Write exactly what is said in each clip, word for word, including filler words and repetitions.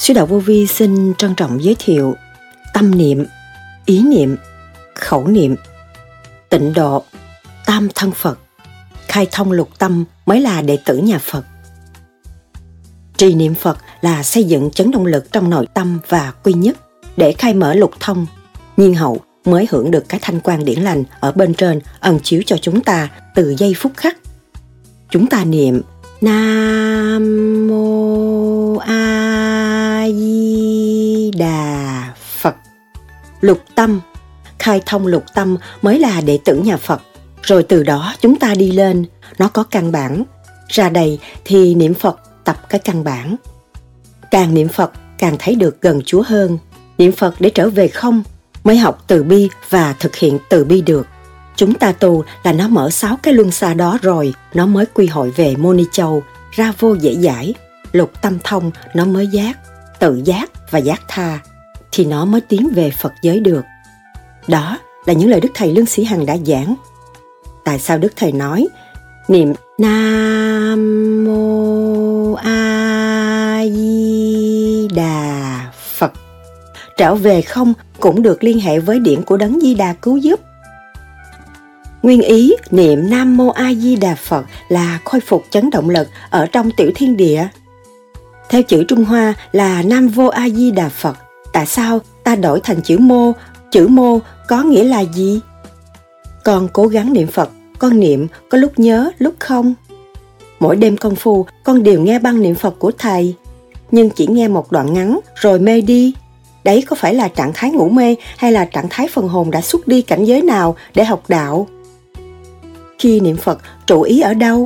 Sư Đạo Vô Vi xin trân trọng giới thiệu tâm niệm, ý niệm, khẩu niệm, tịnh độ, tam thân Phật, khai thông lục tâm mới là đệ tử nhà Phật. Trì niệm Phật là xây dựng chấn động lực trong nội tâm và quy nhất để khai mở lục thông, nhiên hậu mới hưởng được cái thanh quan điển lành ở bên trên ẩn chiếu cho chúng ta từ giây phút khắc. Chúng ta niệm Nam Mô A Di Đà Phật. Lục tâm, khai thông lục tâm mới là đệ tử nhà Phật. Rồi từ đó chúng ta đi lên, nó có căn bản. Ra đây thì niệm Phật tập cái căn bản. Càng niệm Phật càng thấy được gần Chúa hơn. Niệm Phật để trở về không mới học từ bi và thực hiện từ bi được. Chúng ta tu là nó mở sáu cái luân xa đó rồi, nó mới quy hội về Môn Ni Châu, ra vô dễ giải, lục tâm thông nó mới giác, tự giác và giác tha, thì nó mới tiến về Phật giới được. Đó là những lời Đức Thầy Lương Sĩ Hằng đã giảng. Tại sao Đức Thầy nói niệm Nam Mô A Di Đà Phật? Trở về không cũng được liên hệ với điển của Đấng Di Đà cứu giúp. Nguyên ý niệm Nam Mô A Di Đà Phật là khôi phục chấn động lực ở trong tiểu thiên địa. Theo chữ Trung Hoa là Nam Vô A Di Đà Phật. Tại sao ta đổi thành chữ mô? Chữ mô có nghĩa là gì? Con cố gắng niệm Phật, con niệm có lúc nhớ, lúc không. Mỗi đêm công phu, con đều nghe băng niệm Phật của Thầy, nhưng chỉ nghe một đoạn ngắn rồi mê đi. Đấy có phải là trạng thái ngủ mê hay là trạng thái phần hồn đã xuất đi cảnh giới nào để học đạo? Khi niệm Phật, trụ ý ở đâu?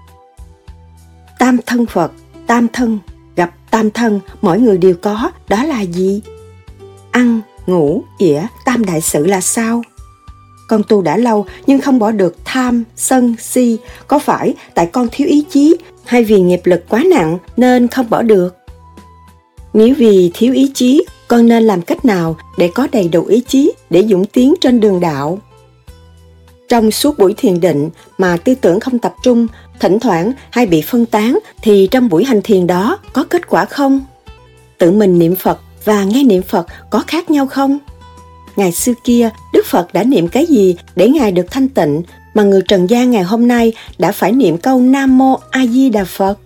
Tam thân Phật, tam thân, gặp tam thân, mỗi người đều có, đó là gì? Ăn, ngủ, ỉa, tam đại sự là sao? Con tu đã lâu nhưng không bỏ được tham, sân, si. Có phải tại con thiếu ý chí hay vì nghiệp lực quá nặng nên không bỏ được? Nếu vì thiếu ý chí, con nên làm cách nào để có đầy đủ ý chí để dũng tiến trên đường đạo? Trong suốt buổi thiền định mà tư tưởng không tập trung, thỉnh thoảng hay bị phân tán, thì trong buổi hành thiền đó có kết quả không? Tự mình niệm Phật và nghe niệm Phật có khác nhau không? Ngày xưa kia, Đức Phật đã niệm cái gì để Ngài được thanh tịnh mà người trần gian ngày hôm nay đã phải niệm câu Nam Mô A Di Đà Phật?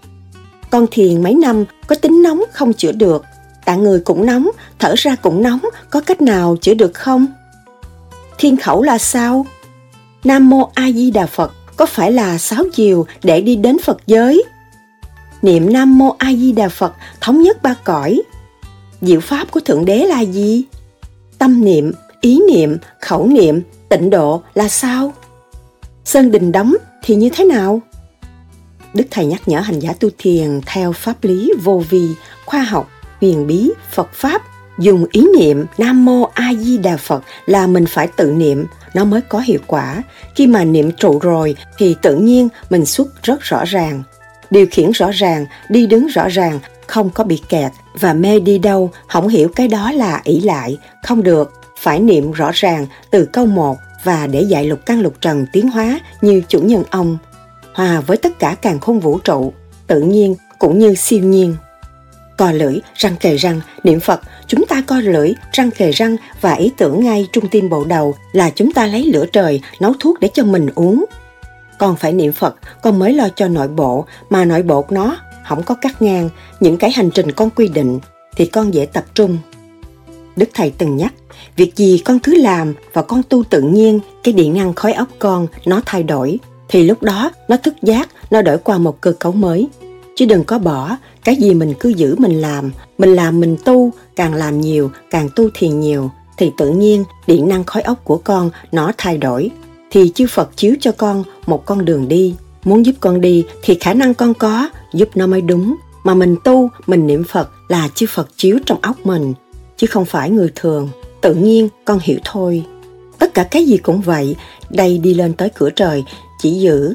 Con thiền mấy năm có tính nóng không chữa được, tạng người cũng nóng, thở ra cũng nóng, có cách nào chữa được không? Thiên khẩu là sao? Nam Mô A Di Đà Phật có phải là sáu chiều để đi đến Phật giới? Niệm Nam Mô A Di Đà Phật thống nhất ba cõi. Diệu pháp của Thượng Đế là gì? Tâm niệm, ý niệm, khẩu niệm, tịnh độ là sao? Sơn đình đóng thì như thế nào? Đức Thầy nhắc nhở hành giả tu thiền theo pháp lý vô vi, khoa học, huyền bí, Phật Pháp. Dùng ý niệm Nam Mô A Di Đà Phật là mình phải tự niệm, nó mới có hiệu quả. Khi mà niệm trụ rồi thì tự nhiên mình xuất rất rõ ràng, điều khiển rõ ràng, đi đứng rõ ràng, không có bị kẹt và mê đi đâu, không hiểu cái đó là ỷ lại, không được, phải niệm rõ ràng từ câu một và để dạy lục căn lục trần tiến hóa như chủ nhân ông, hòa với tất cả càn khôn vũ trụ, tự nhiên cũng như siêu nhiên. Co lưỡi, răng kề răng, niệm Phật, chúng ta co lưỡi, răng kề răng và ý tưởng ngay trung tim bộ đầu là chúng ta lấy lửa trời nấu thuốc để cho mình uống. Con phải niệm Phật, con mới lo cho nội bộ, mà nội bộ nó không có cắt ngang những cái hành trình con quy định thì con dễ tập trung. Đức Thầy từng nhắc, việc gì con cứ làm và con tu tự nhiên, cái điện năng khối óc con nó thay đổi, thì lúc đó nó thức giác, nó đổi qua một cơ cấu mới. Chứ đừng có bỏ, cái gì mình cứ giữ mình làm, mình làm mình tu, càng làm nhiều, càng tu thiền nhiều, thì tự nhiên điện năng khối óc của con nó thay đổi. Thì chư Phật chiếu cho con một con đường đi, muốn giúp con đi thì khả năng con có, giúp nó mới đúng. Mà mình tu, mình niệm Phật là chư Phật chiếu trong óc mình, chứ không phải người thường. Tự nhiên con hiểu thôi. Tất cả cái gì cũng vậy, đây đi lên tới cửa trời, chỉ giữ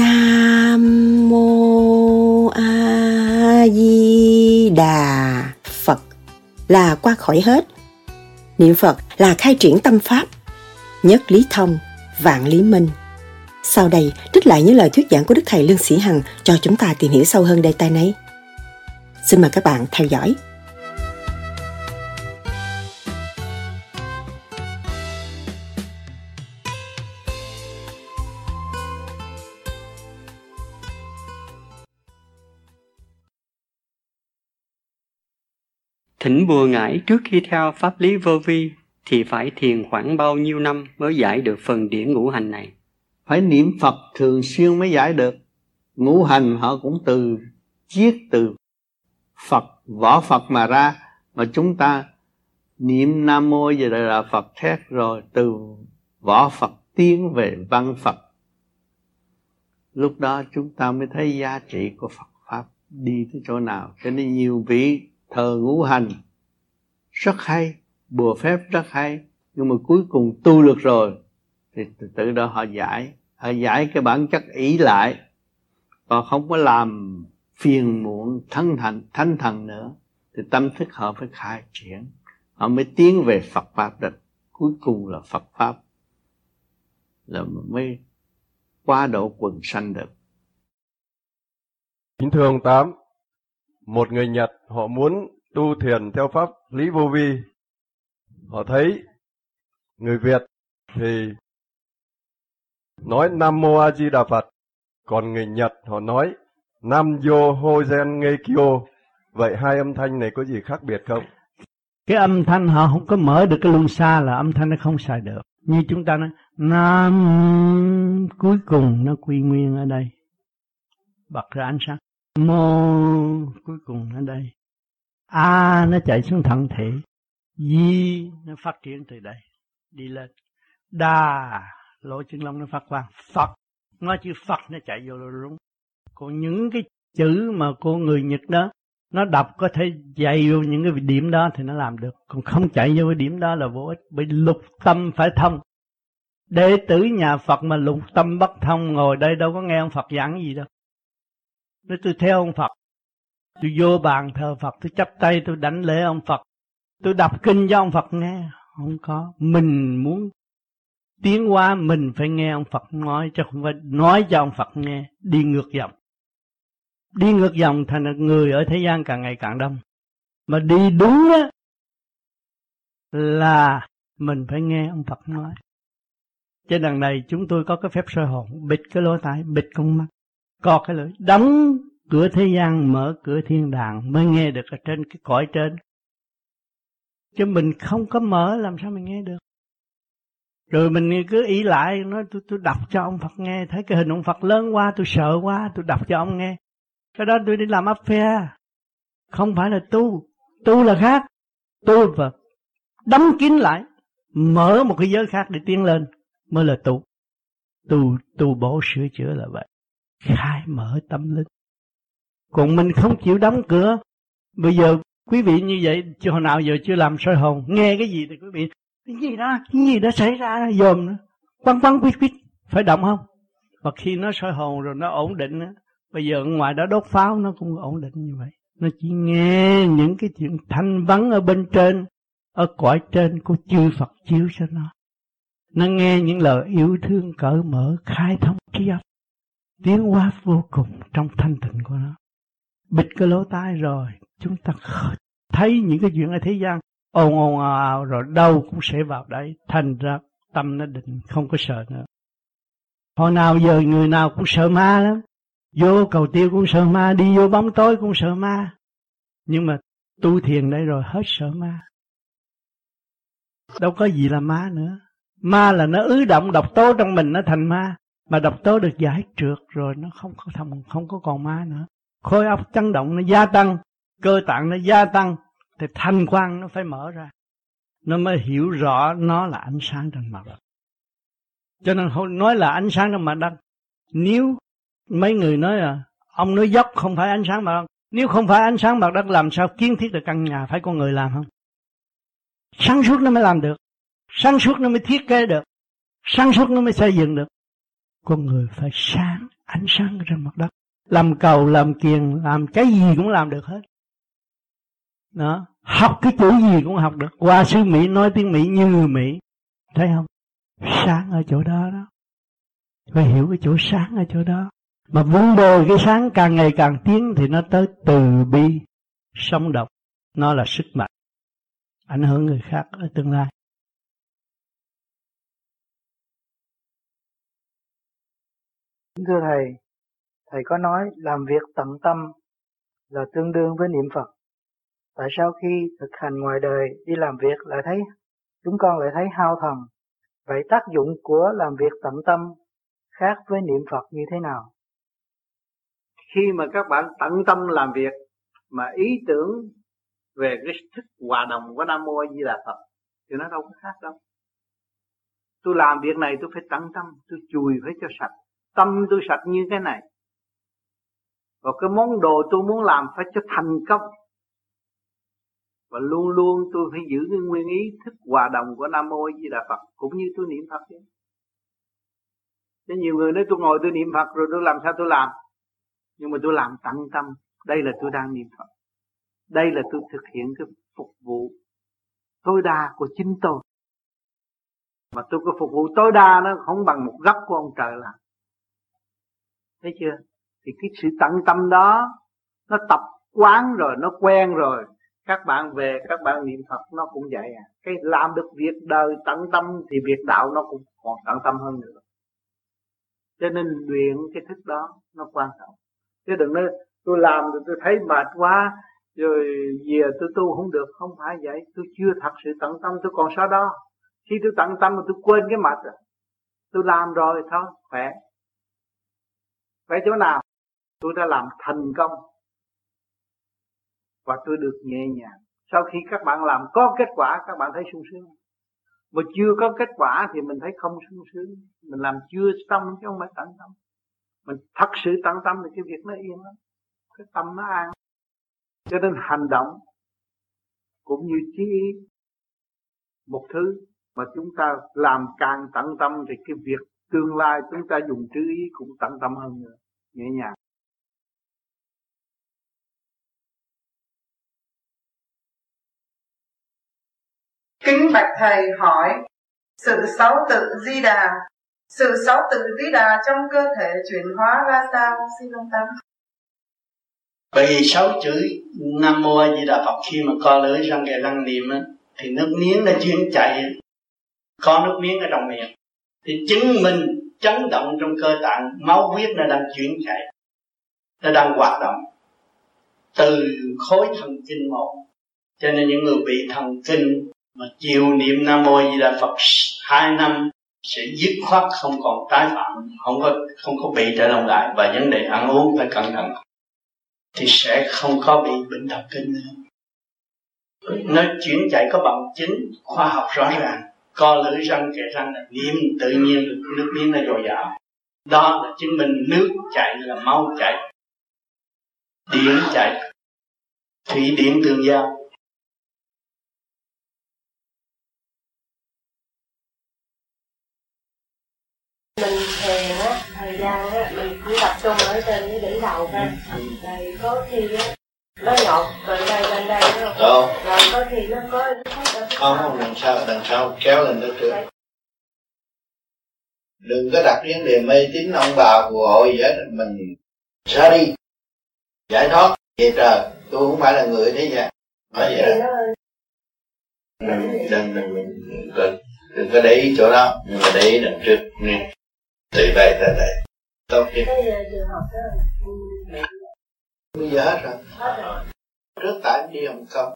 Nam Mô A Di Đà Phật là qua khỏi hết. Niệm Phật là khai triển tâm pháp, nhất lý thông, vạn lý minh. Sau đây trích lại những lời thuyết giảng của Đức Thầy Lương Sĩ Hằng cho chúng ta tìm hiểu sâu hơn đề tài này. Xin mời các bạn theo dõi. Thỉnh bùa ngải trước khi theo pháp lý vô vi thì phải thiền khoảng bao nhiêu năm mới giải được phần điển ngũ hành này? Phải niệm Phật thường xuyên mới giải được. Ngũ hành họ cũng từ chiết từ Phật, võ Phật mà ra, mà chúng ta niệm Nam Mô giờ là Phật thét, rồi từ võ Phật tiến về văn Phật. Lúc đó chúng ta mới thấy giá trị của Phật Pháp đi tới chỗ nào. Cho nên nhiều vị thờ ngũ hành rất hay, bùa phép rất hay, nhưng mà cuối cùng tu được rồi thì từ từ đó họ giải, họ giải cái bản chất ỷ lại, còn không có làm phiền muộn thân thành thánh thần nữa, thì tâm thức họ phải khai triển, họ mới tiến về Phật Pháp được. Cuối cùng là Phật Pháp là mới qua độ quần sanh được. Kính thưa ông Tám, một người Nhật họ muốn tu thiền theo pháp lý vô vi. Họ thấy người Việt thì nói Nam Mô A Di Đà Phật, còn người Nhật họ nói Nam Yo Ho Gen Nge Kyo. Vậy hai âm thanh này có gì khác biệt không? Cái âm thanh họ không có mở được cái luân xa là âm thanh nó không xài được. Như chúng ta nói Nam, cuối cùng nó quy nguyên ở đây, bật ra ánh sáng. Mô, cuối cùng ở đây. A nó chạy xuống thận thể. Di nó phát triển từ đây đi lên. Đa lỗ chân lông nó phát quang. Phật, nói chữ Phật nó chạy vô rồi đúng. Còn những cái chữ mà cô người Nhật đó nó đọc có thể dạy vô những cái điểm đó thì nó làm được. Còn không chạy vô cái điểm đó là vô ích. Bởi lục tâm phải thông. Đệ tử nhà Phật mà lục tâm bất thông ngồi đây đâu có nghe ông Phật giảng gì đâu. Nếu tôi theo ông Phật, tôi vô bàn thờ Phật, tôi chắp tay tôi đảnh lễ ông Phật, tôi đọc kinh cho ông Phật nghe. Không có. Mình muốn tiến hóa mình phải nghe ông Phật nói, chứ không phải nói cho ông Phật nghe. Đi ngược dòng. Đi ngược dòng thành ra người ở thế gian càng ngày càng đông. Mà đi đúng á là mình phải nghe ông Phật nói. Trên đằng này chúng tôi có cái phép soi hồn, bịt cái lỗ tai, bịt con mắt, co cái lưỡi, đóng cửa thế gian, mở cửa thiên đàng mới nghe được ở trên cái cõi trên. Chứ mình không có mở làm sao mình nghe được. Rồi mình cứ ý lại nói tôi tôi đọc cho ông Phật nghe, thấy cái hình ông Phật lớn quá, tôi sợ quá, tôi đọc cho ông nghe. Cái đó tôi đi làm áp phe, không phải là tu. Tu là khác. Tu và đóng kín lại, mở một cái giới khác để tiến lên mới là tu. Tu tu bổ sửa chữa là vậy, khai mở tâm linh. Còn mình không chịu đóng cửa. Bây giờ quý vị như vậy, chứ hồi nào giờ chưa làm soi hồn, nghe cái gì thì quý vị cái gì đó, cái gì đó xảy ra dòm nữa, quăng quăng quýt quýt, phải động không? Và khi nó soi hồn rồi nó ổn định á, bây giờ ngoài đó đốt pháo nó cũng ổn định như vậy. Nó chỉ nghe những cái chuyện thanh vắng ở bên trên, ở cõi trên của chư Phật chiếu cho nó. Nó nghe những lời yêu thương cởi mở, khai thông trí óc, tiến hóa vô cùng trong thanh tịnh của nó. Bịt cái lỗ tai rồi, chúng ta thấy những cái chuyện ở thế gian ồn ồn ào ào rồi đâu cũng sẽ vào đấy, thành ra tâm nó định, không có sợ nữa. Hồi nào giờ người nào cũng sợ ma lắm, vô cầu tiêu cũng sợ ma, đi vô bóng tối cũng sợ ma. Nhưng mà tu thiền đây rồi hết sợ ma. Đâu có gì là ma nữa. Ma là nó ứ động độc tố trong mình, nó thành ma. Mà độc tố được giải trượt rồi nó không có thông, không có còn ma nữa. Khối óc chấn động nó gia tăng, cơ tạng nó gia tăng, thì thanh quang nó phải mở ra. Nó mới hiểu rõ nó là ánh sáng trên mặt đất. Cho nên nói là ánh sáng trên mặt đất. Nếu mấy người nói là ông nói dốc không phải ánh sáng mặt đất, nếu không phải ánh sáng mặt đất làm sao kiến thiết được căn nhà, phải con người làm không? Sáng suốt nó mới làm được, sáng suốt nó mới thiết kế được, sáng suốt nó mới xây dựng được. Con người phải sáng, ánh sáng trên mặt đất. Làm cầu, làm kiền, làm cái gì cũng làm được hết. Đó, học cái chữ gì cũng học được. Qua sư Mỹ nói tiếng Mỹ như người Mỹ, thấy không? Sáng ở chỗ đó đó. Phải hiểu cái chỗ sáng ở chỗ đó. Mà vun bồi cái sáng càng ngày càng tiến thì nó tới từ bi, sống động. Nó là sức mạnh, ảnh hưởng người khác ở tương lai. Thưa Thầy, Thầy có nói làm việc tận tâm là tương đương với niệm Phật. Tại sao khi thực hành ngoài đời đi làm việc lại thấy chúng con lại thấy hao thần? Vậy tác dụng của làm việc tận tâm khác với niệm Phật như thế nào? Khi mà các bạn tận tâm làm việc mà ý tưởng về cái thức hòa đồng của Nam Mô A Di Đà Phật thì nó đâu có khác đâu. Tôi làm việc này tôi phải tận tâm, tôi chùi phải cho sạch, tâm tôi sạch như cái này. Và cái món đồ tôi muốn làm phải cho thành công. Và luôn luôn tôi phải giữ cái nguyên ý thức hòa đồng của Nam Mô A Di Đà Phật cũng như tôi niệm Phật vậy. Thế nhiều người nói tôi ngồi tôi niệm Phật rồi tôi làm sao tôi làm? Nhưng mà tôi làm tận tâm, đây là tôi đang niệm Phật. Đây là tôi thực hiện cái phục vụ tối đa của chính tôi. Mà tôi có phục vụ tối đa nó không bằng một góc của ông trời làm. Thấy chưa? Thì cái sự tận tâm đó nó tập quán rồi, nó quen rồi. Các bạn về các bạn niệm Phật nó cũng vậy à. Cái làm được việc đời tận tâm thì việc đạo nó cũng còn tận tâm hơn nữa. Cho nên luyện cái thức đó nó quan trọng. Chứ đừng nói tôi làm rồi tôi thấy mệt quá rồi về tôi tu không được. Không phải vậy. Tôi chưa thật sự tận tâm, tôi còn sao đó. Khi tôi tận tâm mà tôi quên cái mệt rồi. Tôi làm rồi thôi, khỏe. Vậy chỗ nào? Tôi đã làm thành công. Và tôi được nhẹ nhàng. Sau khi các bạn làm có kết quả, các bạn thấy sung sướng. Mà chưa có kết quả thì mình thấy không sung sướng. Mình làm chưa xong chứ không phải tận tâm. Mình thật sự tận tâm thì cái việc nó yên lắm. Cái tâm nó an. Cho nên hành động cũng như chí ý. Một thứ mà chúng ta làm càng tận tâm thì cái việc tương lai chúng ta dùng chữ ý cũng tận tâm hơn nữa. Nhẹ nhàng. Kính bạch thầy hỏi, sự sáu tự Di Đà, sự sáu tự Di Đà trong cơ thể chuyển hóa ra sao? Xin ông Tám. Bởi vì sáu chữ Nam Mô A Di Đà Phật khi mà co lưỡi răng kề răng niệm á, thì nước miếng nó chuyển chạy, có nước miếng ở trong miệng, thì chứng minh chấn động trong cơ tạng, máu huyết nó đang chuyển chạy, nó đang hoạt động từ khối thần kinh một. Cho nên những người bị thần kinh mà chiều niệm Nam Mô A Di Đà Phật hai năm sẽ dứt khoát không còn tái phạm, không có không có bị trở lòng lại, và vấn đề ăn uống phải cẩn thận thì sẽ không có bị bệnh thần kinh nữa. Nó chuyển chạy có bằng chứng khoa học rõ ràng. Co lưỡi răng kề răng là niệm tự nhiên nước miếng nó dồi dào. Đó là chứng minh nước chạy là máu chạy, điện chạy, thủy điện tương giao. Mình thiền á, thời gian á, mình chỉ tập trung ở trên cái đỉnh đầu thôi. Rồi có khi á, nó nhọt gần đây gần đây đúng không? Đâu? Rồi có khi nó có không, không, đằng sau, đằng sau kéo lên đó trước. Đừng có đặt vấn đề mê tín ông bà phù hộ gì hết, mình ra đi giải thoát về trời. Tôi không phải là người thế vậy. Nói vậy đó. Đừng, đừng, đừng, đừng, đừng, đừng có để ý chỗ đó, nhưng mà để ý đằng trước nha. Từ đây tới đây tốt chứ. Bây giờ hết rồi. Trước tại đi Hồng Kông.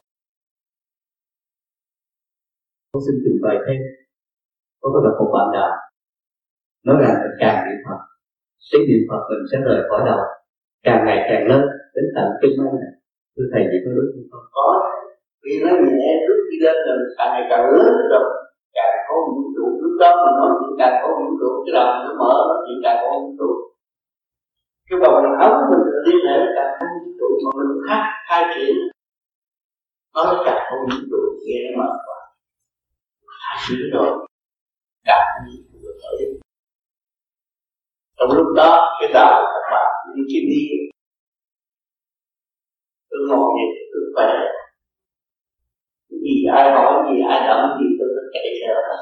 Tôi xin trình bày thêm. Có cái đọc một bạn đạo nói rằng càng niệm Phật, cái niệm Phật mình sẽ rời khỏi đầu, càng ngày càng lớn đến tận kinh mây này. Thưa thầy chỉ có đúng không? Có, vì nó nhẹ trước khi lên rồi càng ngày càng lớn rồi, càng có vũ trụ. Lúc đó mình nói chuyện càng có vũ trụ, cái đầu nó mở, nói chuyện càng có vũ trụ. Cái bầu não của mình liên hệ với càng có vũ trụ mà mình khác khai triển, nó là càng có vũ trụ, nghe nó mở quá. Khai triển rồi, càng có vũ trụ ở đây. Trong lúc đó, cái đầu các bạn như cái đi, tôi ngồi vậy tôi khỏe. Cái gì ai hỏi gì, ai đậm gì tôi tất cả sẽ đó.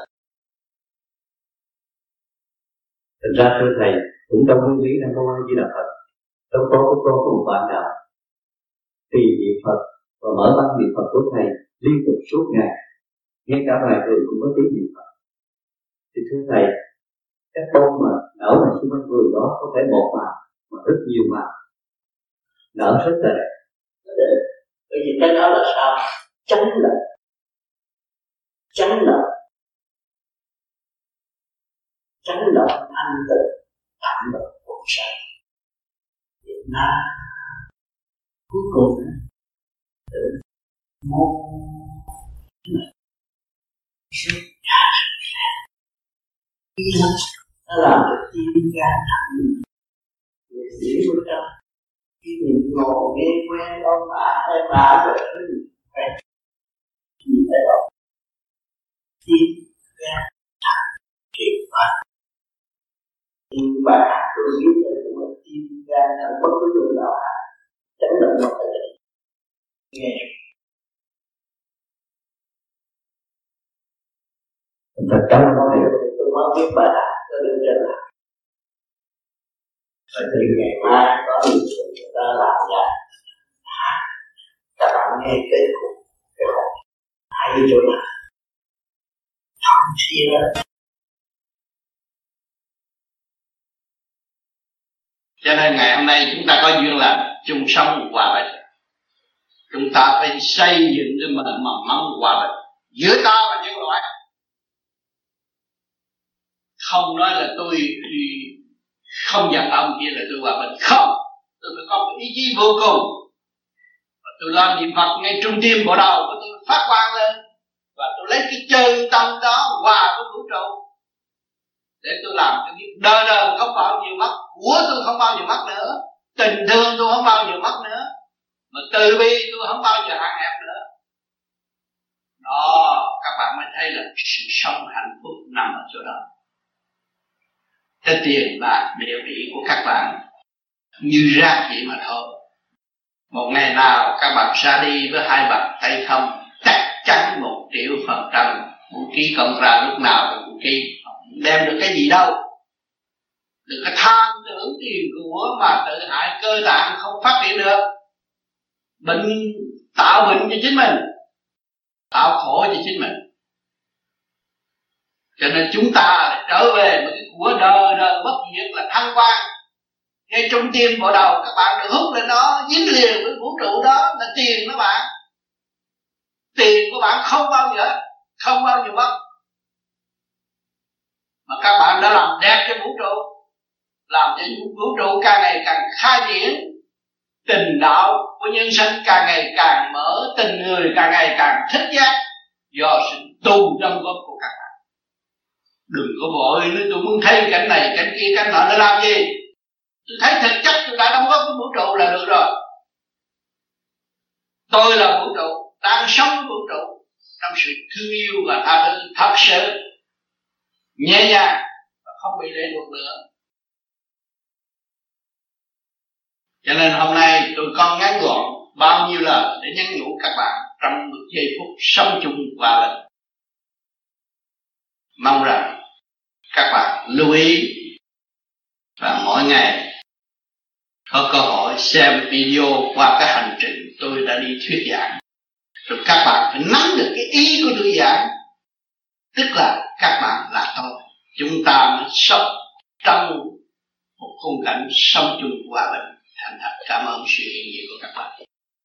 Thành ra thưa thầy, cũng trong nguyên lý Nam Mô A Di Đà Phật, trong có có có một bạn đạo tùy niệm Phật và mở băng niệm Phật của thầy liên tục suốt ngày, ngay cả ngoài đường cũng có tiếng niệm Phật. Thì thưa thầy, các bông mà nở ở xung quanh vườn đó có thể một màu mà rất nhiều màu, nở rất là đẹp. Bởi vì cái đó là sao? tránh lệch, tránh lệch, tránh lệch thanh tịnh, thẳng lệch cuộc sống. Việt Nam cuối cùng tự một sự nó làm cho tim gan thẳng nghệ sĩ của ta khi mình ngồi nghe quen ông bà em bà rồi quen gì phải đâu tim gan thẳng kiệt phát nhưng bà tôi biết là cũng tim gan thẳng bất cứ điều nào tránh động mất cái gì nghe thật trong nó hiểu tôi mới biết bà đã tôi đừng trở lại và từ ngày mai có những sự người ta làm ra các bạn nghe cái cuộc cái hồn hay chỗ nào thậm chí là cho nên ngày hôm nay chúng ta có duyên làm chung sống hòa bình, chúng ta phải xây dựng cho mình mầm mống hòa bình giữa ta và nhân loại. Không nói là tôi không giận ông kia là tôi hòa bình, không, tôi phải có một ý chí vô cùng và tôi làm niệm Phật ngay trung tim bộ đầu của tôi phát quang lên và tôi lấy cái chân tâm đó hòa với vũ trụ để tôi làm cho cái đời đời không bao nhiêu mất, của tôi không bao nhiêu mất nữa, tình thương tôi không bao nhiêu mất nữa, mà từ bi tôi không bao giờ hạn hẹp nữa. Đó, các bạn mới thấy là sự sống hạnh phúc nằm ở chỗ đó. Cái tiền bạc địa vị của các bạn như rác vậy mà thôi. Một ngày nào các bạn ra đi với hai bàn tay không, chắc chắn một triệu phần trăm vũ khí cộng ra lúc nào là vũ khí đem được cái gì đâu. Đừng có tham tưởng tiền của mà tự hại cơ tạng không phát triển được. Bệnh tạo bệnh cho chính mình, tạo khổ cho chính mình. Cho nên chúng ta trở về một cái của đời đời bất diệt là thăng quan. Ngay trong tim bộ đầu các bạn được hút lên nó, dính liền với vũ trụ đó là tiền đó bạn. Tiền của bạn không bao giờ, không bao giờ mất. Mà các bạn đã làm đẹp cho vũ trụ, làm cho vũ trụ càng ngày càng khai triển, tình đạo của nhân sinh càng ngày càng mở, tình người càng ngày càng thích giác do sự tu đóng góp của các bạn. Đừng có vội nữa tôi muốn thấy cảnh này, cảnh kia, cảnh nọ để làm gì? Tôi thấy thực chất tôi đã đóng góp với vũ trụ là được rồi. Tôi là vũ trụ, đang sống vũ trụ trong sự thương yêu và tha thứ thật sự, nhẹ nhàng và không bị lệ thuộc nữa. Cho nên hôm nay tôi con ngắn gọn bao nhiêu lời để nhắn nhủ các bạn trong một giây phút sống chung hòa bình. Mong rằng các bạn lưu ý và mỗi ngày có cơ hội xem video qua cái hành trình tôi đã đi thuyết giảng, rồi các bạn phải nắm được cái ý của tôi giảng, tức là các bạn là tôi, chúng ta mới sống trong một khung cảnh sống chung hòa bình. Thành thật cảm ơn sự hiện diện của các bạn.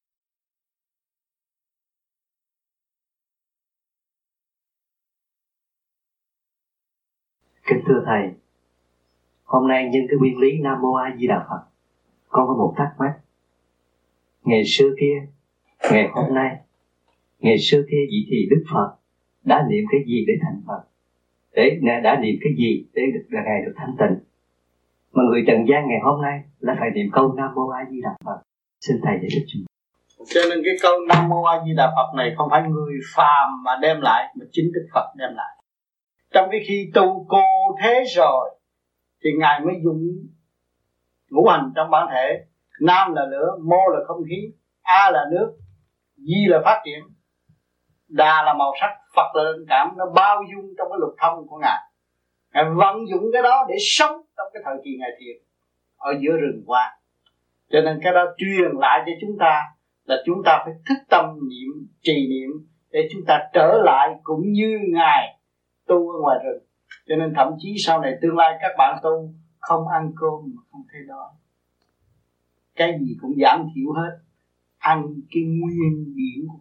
Kính thưa Thầy, hôm nay nhân cái nguyên lý Nam Mô A Di Đà Phật, con có một thắc mắc. Ngày xưa kia, ngày hôm nay, ngày xưa kia vị thì Đức Phật đã niệm cái gì để thành Phật? Để đã niệm cái gì để được là Ngài được thanh tịnh? Mà người trần gian ngày hôm nay là phải niệm câu Nam Mô A Di Đà Phật. Xin Thầy giải thích chúng. Cho nên cái câu Nam Mô A Di Đà Phật này không phải người phàm mà đem lại, mà chính Đức Phật đem lại. Trong cái khi tu cô thế rồi thì Ngài mới dùng ngũ hành trong bản thể. Nam là lửa, mô là không khí, A là nước, Di là phát triển, Đà là màu sắc, Phật là linh cảm. Nó bao dung trong cái lục thông của Ngài. Ngài vận dụng cái đó để sống trong cái thời kỳ Ngài thiền ở giữa rừng hoa. Cho nên cái đó truyền lại cho chúng ta là chúng ta phải thức tâm niệm, trì niệm để chúng ta trở lại cũng như Ngài tu ở ngoài rừng. Cho nên thậm chí sau này tương lai các bạn tu không ăn cơm mà không thấy đói, cái gì cũng giảm thiểu hết, ăn cái nguyên điển của cả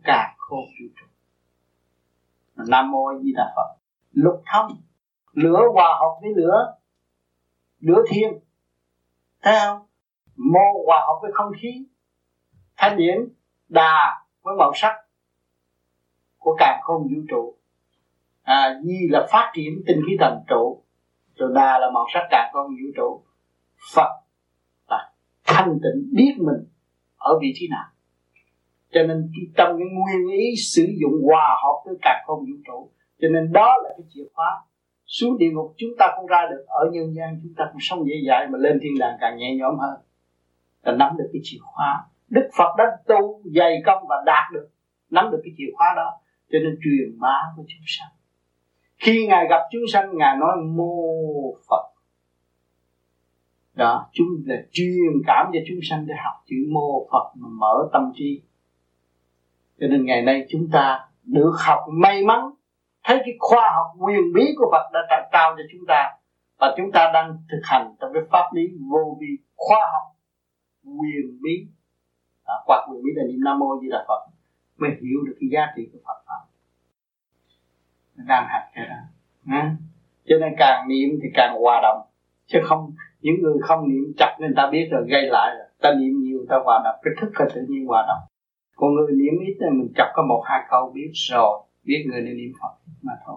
khôn vũ trụ. Nam Mô A Di Đà Phật. Lục thông, lửa hòa hợp với lửa, lửa thiên, thấy không? Mô hòa hợp với không khí, thanh điển, đà với màu sắc của càn khôn vũ trụ. À, Di là phát triển tinh khí thần trụ, rồi đà là màu sắc càn khôn vũ trụ. Phật là thanh tịnh, biết mình ở vị trí nào. Cho nên trong cái nguyên ý sử dụng hòa hợp với càn khôn vũ trụ. Cho nên đó là cái chìa khóa. Xuống địa ngục chúng ta không ra được, ở nhân gian chúng ta cũng sống dễ dãi, mà lên thiên đàng càng nhẹ nhõm hơn. Là nắm được cái chìa khóa. Đức Phật đã tu dày công và đạt được, nắm được cái chìa khóa đó, cho nên truyền bá với chúng sanh. Khi Ngài gặp chúng sanh, Ngài nói mô Phật. Đó, chúng là truyền cảm cho chúng sanh để học chữ mô Phật mà mở tâm trí. Cho nên ngày nay chúng ta được học may mắn, thấy cái khoa học quyền bí của Phật đã trao cho chúng ta, và chúng ta đang thực hành trong cái pháp lý vô vi khoa học quyền bí. À, qua quyền bí là niệm Nam Mô A Di Đà Phật mới hiểu được cái giá trị của Phật pháp. Đang học cái đó. À, cho nên càng niệm thì càng hòa đồng, chứ không những người không niệm chặt nên ta biết rồi gây lại rồi. Ta niệm nhiều ta hòa đồng, cái thức là tự nhiên hòa đồng. Còn người niệm ít thì mình chọc có một hai câu biết rồi, biết người nên niệm Phật mà thôi.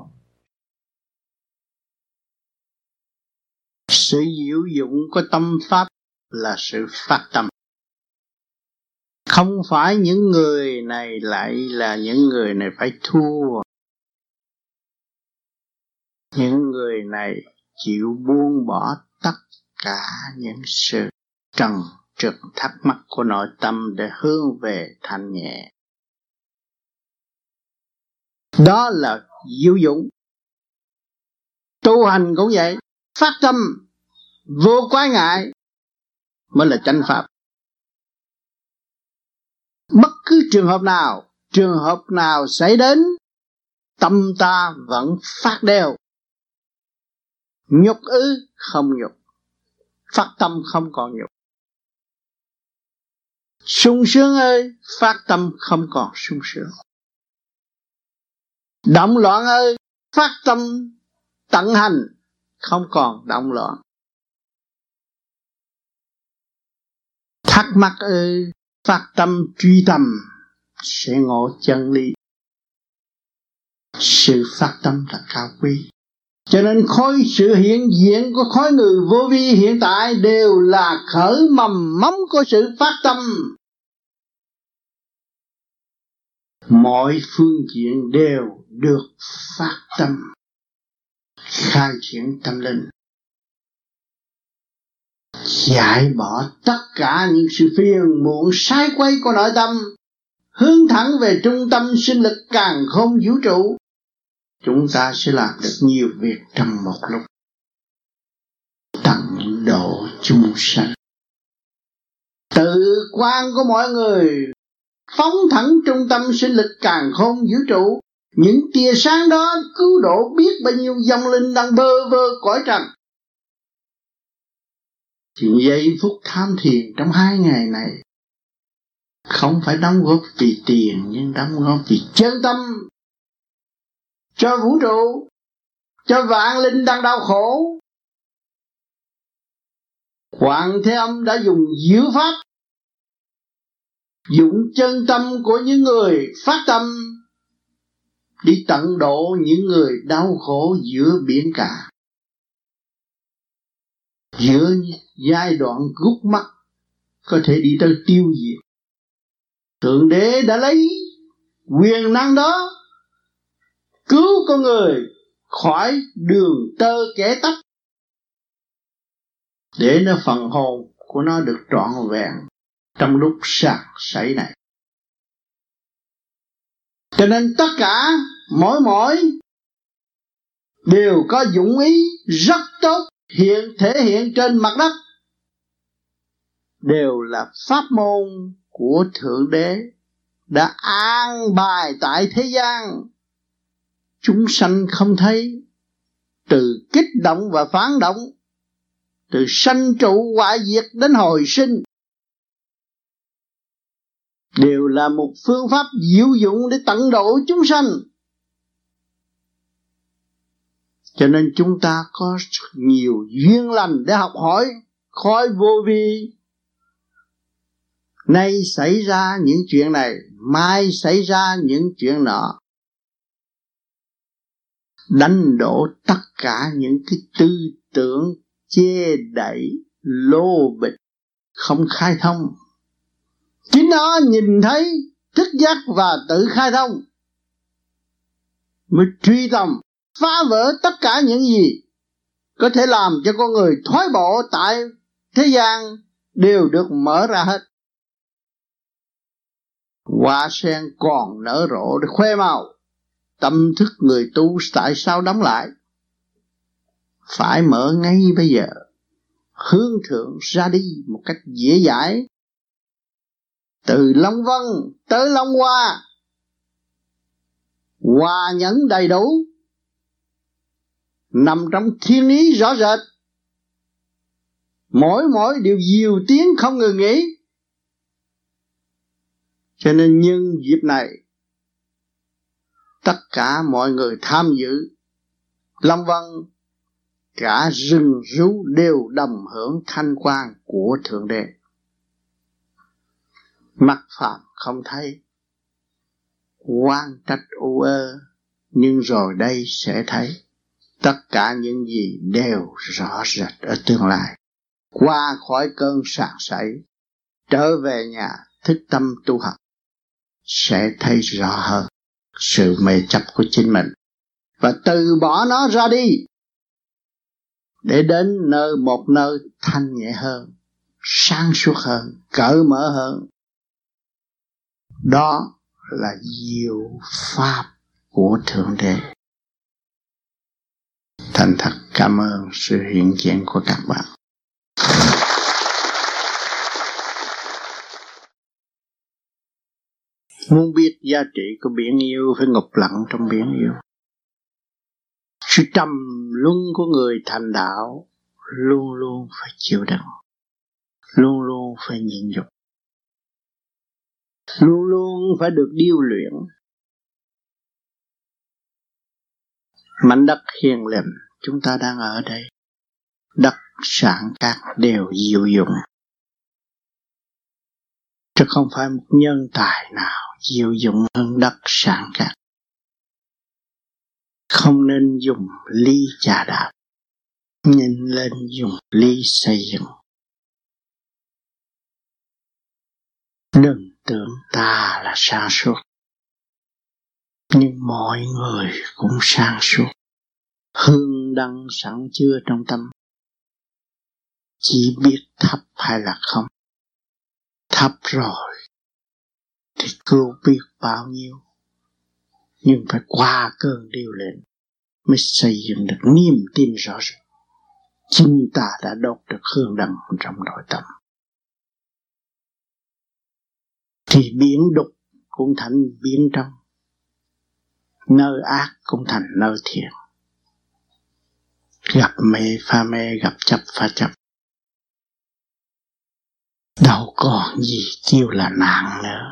Sự diệu dụng của tâm pháp là sự phát tâm. Không phải những người này lại là những người này phải thua. Những người này chịu buông bỏ tất cả những sự trần trượt thắc mắc của nội tâm để hướng về thanh nhẹ. Đó là diệu dụng. Tu hành cũng vậy, phát tâm vô quái ngại mới là chánh pháp. Bất cứ trường hợp nào, trường hợp nào xảy đến, tâm ta vẫn phát đều. Nhục ư không nhục, phát tâm không còn nhục. Sung sướng ơi, phát tâm không còn sung sướng. Động loạn ơi, phát tâm tận hành không còn động loạn. Thắc mắc ơi, phát tâm truy tầm sẽ ngộ chân lý. Sự phát tâm là cao quý. Cho nên khối sự hiện diện của khối người vô vi hiện tại đều là khởi mầm móng của sự phát tâm. Mọi phương diện đều được phát tâm, khai triển tâm linh, giải bỏ tất cả những sự phiền muộn sai quay của nội tâm, hướng thẳng về trung tâm sinh lực càn khôn vũ trụ. Chúng ta sẽ làm được nhiều việc trong một lúc, tận độ chúng sanh. Tự quan của mọi người phóng thẳng trung tâm sinh lực càn khôn vũ trụ. Những tia sáng đó cứu độ biết bao nhiêu vong linh đang bơ vơ cõi trần. Thì giây phút tham thiền trong hai ngày này không phải đóng góp vì tiền, nhưng đóng góp vì chân tâm, cho vũ trụ, cho vạn linh đang đau khổ. Hoàng Thế Âm đã dùng diệu pháp, dụng chân tâm của những người phát tâm đi tận độ những người đau khổ giữa biển cả, giữa giai đoạn gút mắt có thể đi tới tiêu diệt. Thượng Đế đã lấy quyền năng đó cứu con người khỏi đường tơ kẽ tóc, để nó phần hồn của nó được trọn vẹn trong lúc sạc sảy này. Cho nên tất cả mỗi mỗi đều có dụng ý rất tốt hiện thể hiện trên mặt đất, đều là pháp môn của Thượng Đế đã an bài tại thế gian. Chúng sanh không thấy, từ kích động và phản động, từ sanh trụ hoại diệt đến hồi sinh, đều là một phương pháp diệu dụng để tận độ chúng sanh. Cho nên chúng ta có nhiều duyên lành để học hỏi, khỏi vô vi. Nay xảy ra những chuyện này, mai xảy ra những chuyện nọ, đánh đổ tất cả những cái tư tưởng chê đẩy, lô bịch, không khai thông. Chính nó nhìn thấy, thức giác và tự khai thông, mới truy tầm, phá vỡ tất cả những gì có thể làm cho con người thoái bộ tại thế gian đều được mở ra hết. Hoa sen còn nở rộ để khoe màu, tâm thức người tu tại sao đóng lại? Phải mở ngay bây giờ, hướng thượng ra đi một cách dễ dãi. Từ Long Vân tới Long Hoa, hòa nhẫn đầy đủ, nằm trong thiên ý rõ rệt. Mỗi mỗi điều diệu tiến không ngừng nghỉ. Cho nên nhân dịp này, tất cả mọi người tham dự Long Vân, cả rừng rú đều đồng hưởng thanh quan của Thượng Đế. Mắt phạm không thấy, oan trách u ơ, nhưng rồi đây sẽ thấy tất cả những gì đều rõ rệt ở tương lai. Qua khỏi cơn sảng sảy, trở về nhà thức tâm tu học, sẽ thấy rõ hơn sự mê chấp của chính mình và từ bỏ nó ra đi, để đến nơi một nơi thanh nhẹ hơn, sáng suốt hơn, cởi mở hơn. Đó là diệu pháp của Thượng Đế. Thành thật cảm ơn sự hiện diện của các bạn. Muốn biết giá trị của biển yêu, phải ngục lặng trong biển yêu. Sự trầm luân của người thành đạo luôn luôn phải chịu đựng, luôn luôn phải nhịn nhục, luôn luôn phải được điêu luyện. Mảnh đất hiền lành chúng ta đang ở đây, đất sản cát đều diệu dụng, chứ không phải một nhân tài nào diệu dụng hơn đất sản cát. Không nên dùng ly chà đạp, nhìn lên dùng ly xây dựng. Đừng tưởng ta là sáng suốt, nhưng mọi người cũng sáng suốt. Hương đăng sẵn chứa trong tâm, chỉ biết thấp hay là không. Thấp rồi thì cứu biết bao nhiêu, nhưng phải qua cơn điêu luyện mới xây dựng được niềm tin rõ ràng. Chính ta đã đốt được hương đăng trong nội tâm, thì biến đục cũng thành biến trong, nơi ác cũng thành nơi thiện. Gặp mê pha mê, gặp chấp pha chấp, đâu còn gì kêu là nạn nữa.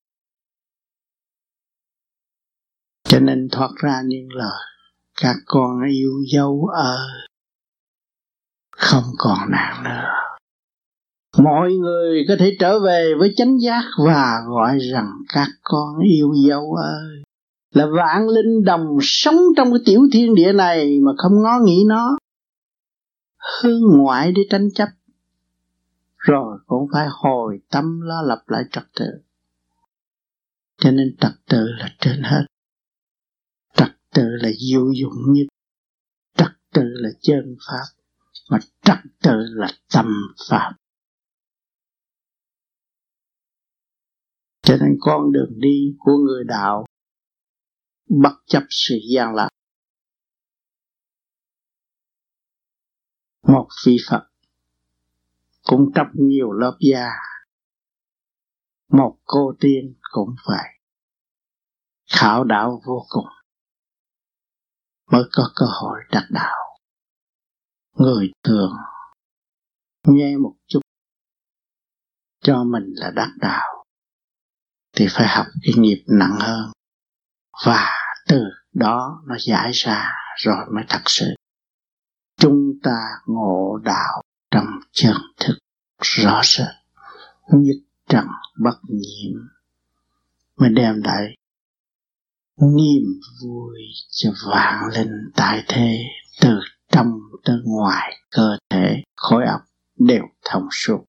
Cho nên thoát ra những lời các con yêu dấu ơi, không còn nạn nữa. Mọi người có thể trở về với chánh giác và gọi rằng các con yêu dấu ơi, là vạn linh đồng sống trong cái tiểu thiên địa này mà không ngó nghĩ nó, hướng ngoại để tranh chấp, rồi cũng phải hồi tâm lo lập lại trật tự. Cho nên trật tự là trên hết, trật tự là diệu dụng nhất, trật tự là chân pháp, mà trật tự là tâm pháp. Cho nên con đường đi của người đạo bất chấp sự gian lạc. Một vị Phật cũng tróc nhiều lớp da, một cô tiên cũng phải khảo đạo vô cùng mới có cơ hội đắc đạo. Người thường nghe một chút cho mình là đắc đạo, thì phải học cái nghiệp nặng hơn, và từ đó nó giải ra rồi mới thật sự chúng ta ngộ đạo trong chân thực rõ rệt, nhất trần bất nhiễm, mới đem lại niềm vui cho vạn linh tại thế, từ trong tới ngoài cơ thể, khối óc đều thông suốt.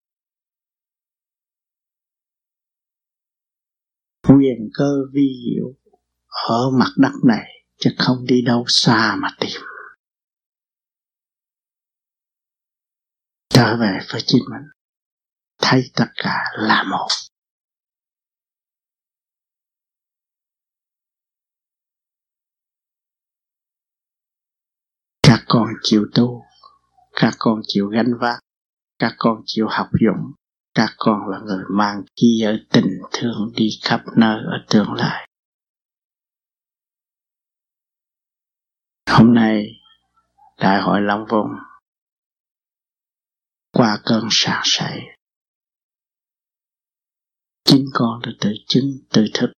Quyền cơ vi diệu ở mặt đất này, chứ không đi đâu xa mà tìm. Trở về với chính mình, thấy tất cả là một. Các con chịu tu, các con chịu gánh vác, các con chịu học dụng, các con là người mang khí giới tình thương đi khắp nơi ở tương lai. Hôm nay Đại hội Long Vùng qua cơn sảng sảy, chính con đã tự chứng tự thức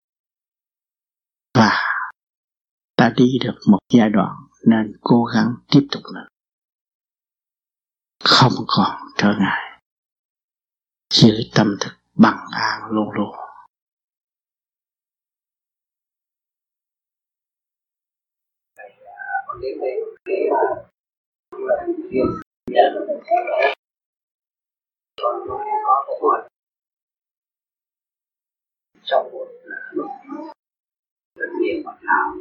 và đã đi được một giai đoạn, nên cố gắng tiếp tục nữa, không còn trở ngại, giữ tâm thức bằng an luôn luôn. Trong một lúc rất nhiều mặt nào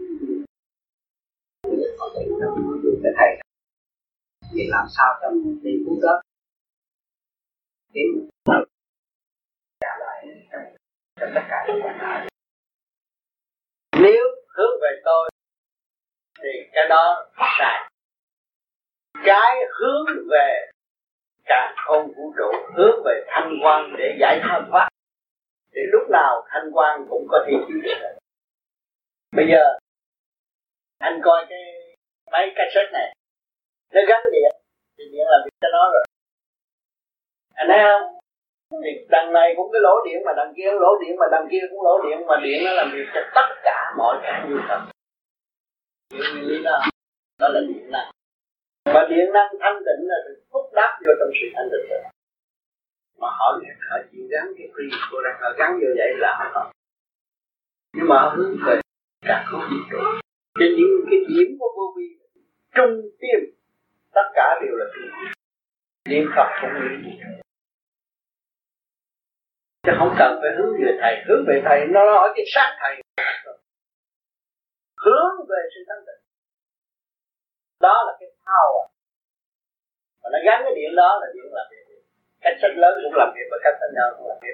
có thể được cái thầy thì làm sao cho tình phút đó đến trả lại cho tất cả những bạn nào. Nếu hướng về tôi thì cái đó sai. Cái hướng về cả không vũ trụ, hướng về thanh quan để giải thoát, thì lúc nào thanh quan cũng có thể chịu được. Bây giờ anh coi cái máy cassette này, nó gắn điện thì điện làm việc cho nó rồi. Anh thấy không? Thì đằng này cũng cái lỗ điện, mà đằng kia cũng lỗ điện, mà đằng kia cũng lỗ điện, mà điện nó làm việc cho tất cả mọi cái nhu cầu. Hiểu nguyên lý đó, đó là điện năng. Mà điện năng thanh tịnh là sự phúc đáp vô trong sự thanh tịnh rồi. Mà họ họ chịu gắn cái free của ra, họ gắn vô vậy là họ. Nhưng mà họ hướng về cả không vũ trụ. Trên những cái điểm của vô vi trung tim, tất cả đều là trung tim. Niệm Phật cũng như vậy. Chứ không cần phải hướng về thầy, hướng về thầy nó hỏi cái sát thầy. Hướng về sự thanh tịnh. Đó là cái power. Mà nó gắn cái điện đó là điện làm việc. Cách sách lớn cũng làm việc và cách sách nhỏ cũng làm việc.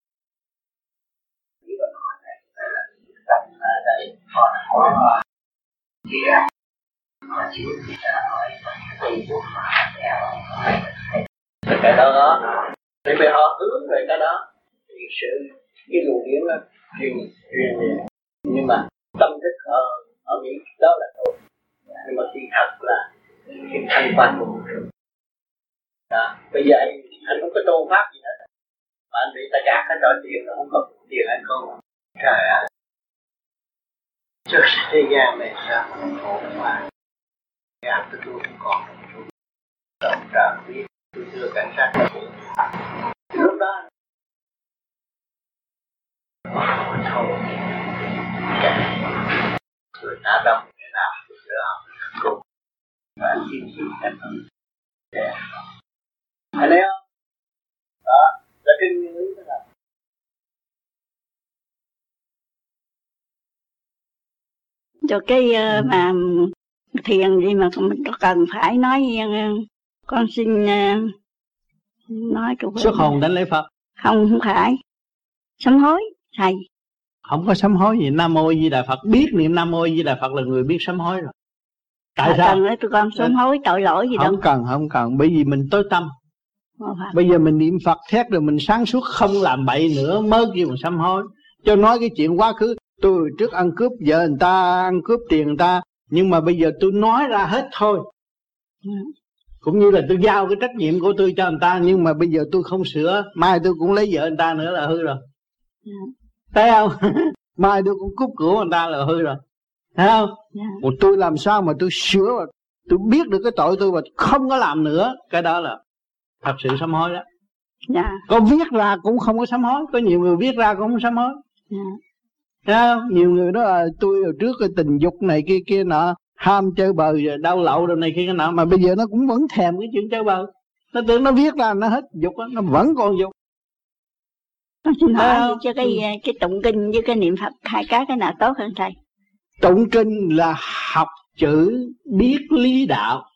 Chỉ có nói này, đây là tâm ở đây, còn có kia. Mà chỉ thì ta nói tùy thuộc mà theo. Cái đó đó, thì vì họ hướng về cái đó, thì sự cái luồng điện đó truyền truyền về. Nhưng mà tâm thức ở ở nghĩ đó là thôi. Nhưng mà khi thật là cái thanh quan của vũ trụ. Đó, bây giờ anh, anh không có tôn pháp gì hết, mà anh bị ta gạt cái trò tiền, nó không có tiền hay không. Trời ơi, trước thế gian này sao không khổ mà gạt tôi tôi không còn động trời biết tôi đưa cảnh sát lúc đó thôi người ta đông để làm được nữa cùng và anh xin xin cảnh ơn. Anh thấy không? Đó là cái nguyên lý đó là cho cái uh, mà thiền gì mà mình có cần phải nói uh, con xin uh, nói câu xuất hồn đánh lễ Phật. Không, không phải sám hối thầy. Không có sám hối gì. Nam Mô Di Đà Phật, biết niệm Nam Mô Di Đà Phật là người biết sám hối rồi. Tại à, sao? Cần tụi con sám hối tội lỗi gì không đâu. Không cần, không cần. Bởi vì mình tối tâm. Bây giờ mình niệm Phật thét rồi mình sáng suốt không làm bậy nữa mới kêu mình sám hối. Cho nói cái chuyện quá khứ, tôi trước ăn cướp vợ người ta, ăn cướp tiền người ta, nhưng mà bây giờ tôi nói ra hết thôi. Ừ. Cũng như là tôi giao cái trách nhiệm của tôi cho người ta, nhưng mà bây giờ tôi không sửa, mai tôi cũng lấy vợ người ta nữa là hư rồi. Yeah. Thấy không? Mai tôi cũng cúp cửa người ta là hư rồi. Thấy không? Yeah. Một tôi làm sao mà tôi sửa mà tôi biết được cái tội tôi và không có làm nữa. Cái đó là thật sự sám hối đó. Yeah. Có viết ra cũng không có sám hối. Có nhiều người viết ra cũng không sám hối. Yeah. Thấy không? Nhiều người đó là tôi ở trước cái tình dục này kia kia nọ, ham chơi bời, đau lậu đồ này kia nọ, mà bây giờ nó cũng vẫn thèm cái chuyện chơi bời. Nó tưởng nó viết ra nó hết dục đó, nó vẫn còn dục. Con xin hỏi cho cái cái tụng kinh với cái niệm Phật hai cái cái nào tốt hơn thầy? Tụng kinh là học chữ, biết lý đạo.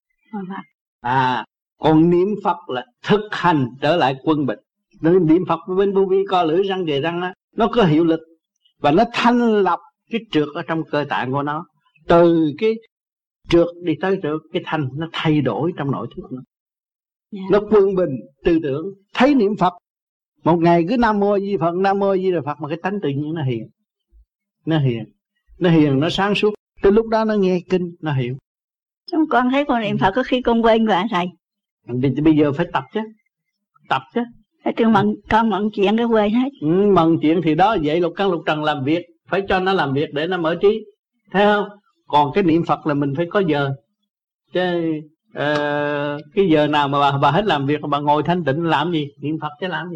À, còn niệm Phật là thực hành trở lại quân bình. Niệm Phật bên vô vi co lưỡi răng về răng đó, nó có hiệu lực và nó thanh lọc cái trượt ở trong cơ tạng của nó. Từ cái trượt đi tới trượt, cái thanh nó thay đổi trong nội thức nó. Yeah. Nó quân bình tư tưởng. Thấy niệm Phật một ngày cứ Nam Mô Di Phật, Nam Mô Di Phật, mà cái tánh tự nhiên nó hiền. Nó hiền, nó hiền, nó sáng suốt. Tới lúc đó nó nghe kinh, nó hiểu. Chúng con thấy con niệm Phật có khi con quên rồi thầy. Bây giờ phải tập chứ. Tập chứ. Con mận, con mận chuyện cái quên hết. Ừ, mận chuyện thì đó vậy lục căn lục trần làm việc. Phải cho nó làm việc để nó mở trí. Thấy không? Còn cái niệm Phật là mình phải có giờ. Chứ uh, cái giờ nào mà bà, bà hết làm việc, bà ngồi thanh tịnh làm gì? Niệm Phật chứ làm gì?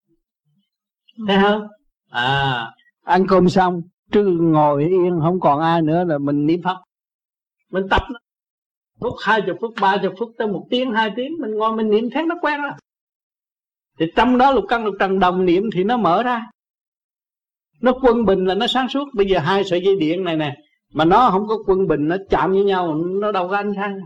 Thấy không? À, ăn cơm xong chứ ngồi yên không còn ai nữa là mình niệm Phật. Mình tập phút hai chục phút, ba chục phút tới một tiếng, hai tiếng mình ngồi mình niệm thấy nó quen rồi. Thì trong đó lục căn lục trần đồng niệm thì nó mở ra. Nó quân bình là nó sáng suốt. Bây giờ hai sợi dây điện này nè, mà nó không có quân bình, nó chạm với nhau nó đâu có ánh sáng.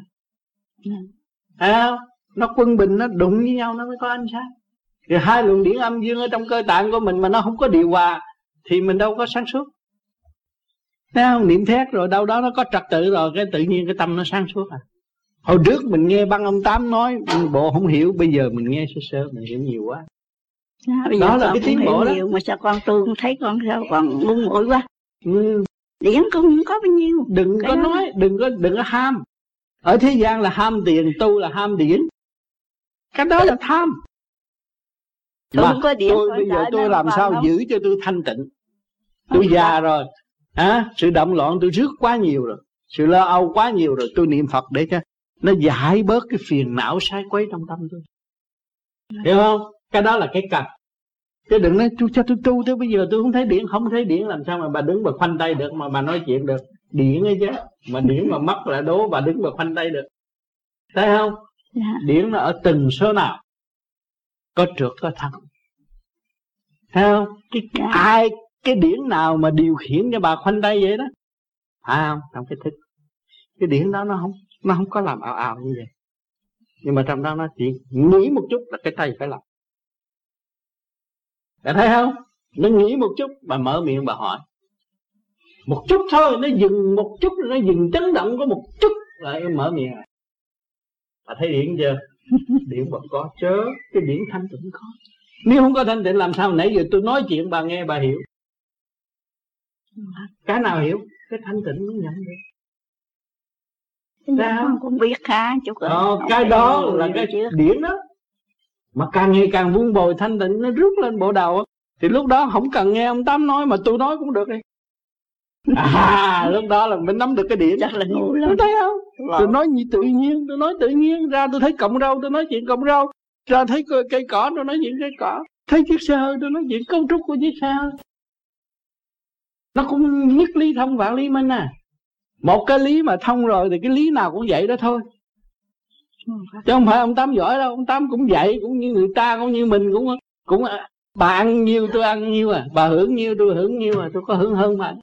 Thấy không? Nó quân bình, nó đụng với nhau nó mới có ánh sáng. Thì hai luồng điển âm dương ở trong cơ tạng của mình mà nó không có điều hòa thì mình đâu có sáng suốt. Thấy không? Niệm thét rồi đâu đó nó có trật tự rồi, cái tự nhiên cái tâm nó sáng suốt à. Hồi trước mình nghe băng ông Tám nói bộ không hiểu, bây giờ mình nghe sơ sơ mình hiểu nhiều quá. À, đó là cái tiến bộ đó. Nhiều, mà sao con tu không thấy con sao còn ngu muội quá. Ừ. Điển con không có bao nhiêu. Đừng cái có đó. Nói, đừng có đừng có ham. Ở thế gian là ham tiền, tu là ham điển. Cái đó là tham. Tôi không có điển. Tôi bây giờ tôi làm sao không? Giữ cho tôi thanh tịnh. Tôi không già rồi. À, sự động loạn tôi rước quá nhiều rồi. Sự lo âu quá nhiều rồi. Tôi niệm Phật để cho nó giải bớt cái phiền não sai quấy trong tâm tôi. Hiểu không? Cái đó là cái cần. Chứ đừng nói tôi cho tôi tu tới bây giờ tôi không thấy điển. Không thấy điển làm sao mà bà đứng bà khoanh tay được, mà bà nói chuyện được. Điển ấy chứ. Mà điển mà mất là đố bà đứng bà khoanh tay được. Thấy không? Dạ. Điển nó ở từng số nào. Có trượt có thăng. Thấy không? Cái, dạ. Ai cái điển nào mà điều khiển cho bà khoanh tay vậy đó. Phải không? Trong cái thức. Cái điển đó nó không nó không có làm ảo ảo như vậy. Nhưng mà trong đó nó chỉ nghĩ một chút là cái tay phải làm. Bạn thấy không? Nó nghĩ một chút, bà mở miệng bà hỏi. Một chút thôi, nó dừng một chút, nó dừng chấn động có một chút lại mở miệng. Bà thấy điển chưa? Điển bà có chớ, cái điển thanh tịnh có. Nếu không có thanh tịnh làm sao nãy giờ tôi nói chuyện bà nghe bà hiểu. Cái nào hiểu? Cái thanh tịnh mới nhận được. Dạ, con cũng biết khá chút rồi. Ờ, cái đó là cái chưa? Điển đó. Mà càng ngày càng vun bồi thanh tịnh nó rút lên bộ đầu. Thì lúc đó không cần nghe ông Tám nói mà tôi nói cũng được đi. À, lúc đó là mình nắm được cái điển. Chắc là ngu lắm. Thấy không? Tôi nói như tự nhiên, tôi nói tự nhiên. Ra tôi thấy cọng rau, tôi nói chuyện cọng rau. Ra thấy cây cỏ, tôi nói chuyện cây cỏ. Thấy chiếc xe hơi, tôi nói chuyện cấu trúc của chiếc xe hơi. Nó cũng nhất lý thông vạn lý minh à. Một cái lý mà thông rồi thì cái lý nào cũng vậy đó thôi. Chứ không phải ông Tám giỏi đâu. Ông Tám cũng vậy, cũng như người ta, cũng như mình. Cũng cũng bà ăn nhiêu tôi ăn nhiêu à. Bà hưởng nhiêu tôi hưởng nhiêu à. Tôi có hưởng hơn mà.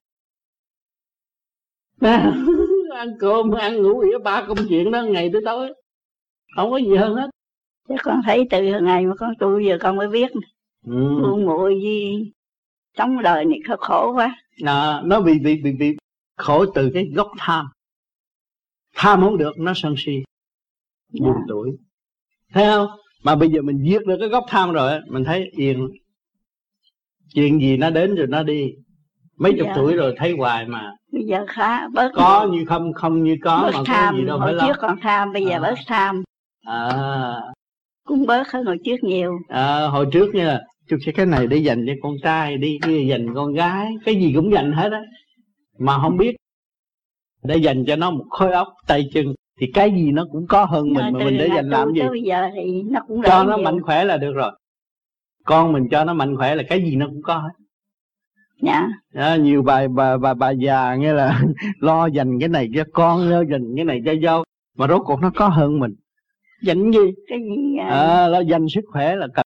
Ăn cơm, ăn ngủ ỉa ba công chuyện đó ngày tới tối. Không có gì hơn hết. Chứ con thấy từ ngày mà con tu giờ con mới biết. Ừ. Tu muội gì sống đời này khổ, khổ quá. À, nó bị, bị, bị, bị khổ từ cái gốc tham. Tham không được nó sân si. Buồn dạ. Tuổi. Thấy không? Mà bây giờ mình giết được cái gốc tham rồi mình thấy yên. Chuyện gì nó đến rồi nó đi. Mấy chục dạ. Tuổi rồi thấy hoài mà. Bây giờ khá bớt. Có như không, không như có bớt mà tham. Có gì đâu hồi phải lo. Trước còn tham, bây giờ à. Bớt tham. À. Cũng bớt hơn hồi trước nhiều. À, hồi trước nha. Tôi sẽ cái này để dành cho con trai đi, cái này dành con gái, cái gì cũng dành hết á, mà không biết để dành cho nó một khối óc tay chân thì cái gì nó cũng có hơn mình, mà mình để dành làm gì? Bây giờ thì nó cũng cho nó mạnh khỏe là được rồi. Con mình cho nó mạnh khỏe là cái gì nó cũng có hết. Dạ. À, nhiều bà bà bà bà già nghe là lo dành cái này cho con, lo dành cái này cho dâu, mà rốt cuộc nó có hơn mình. Dành gì? Cái gì? À, à lo dành sức khỏe là cần.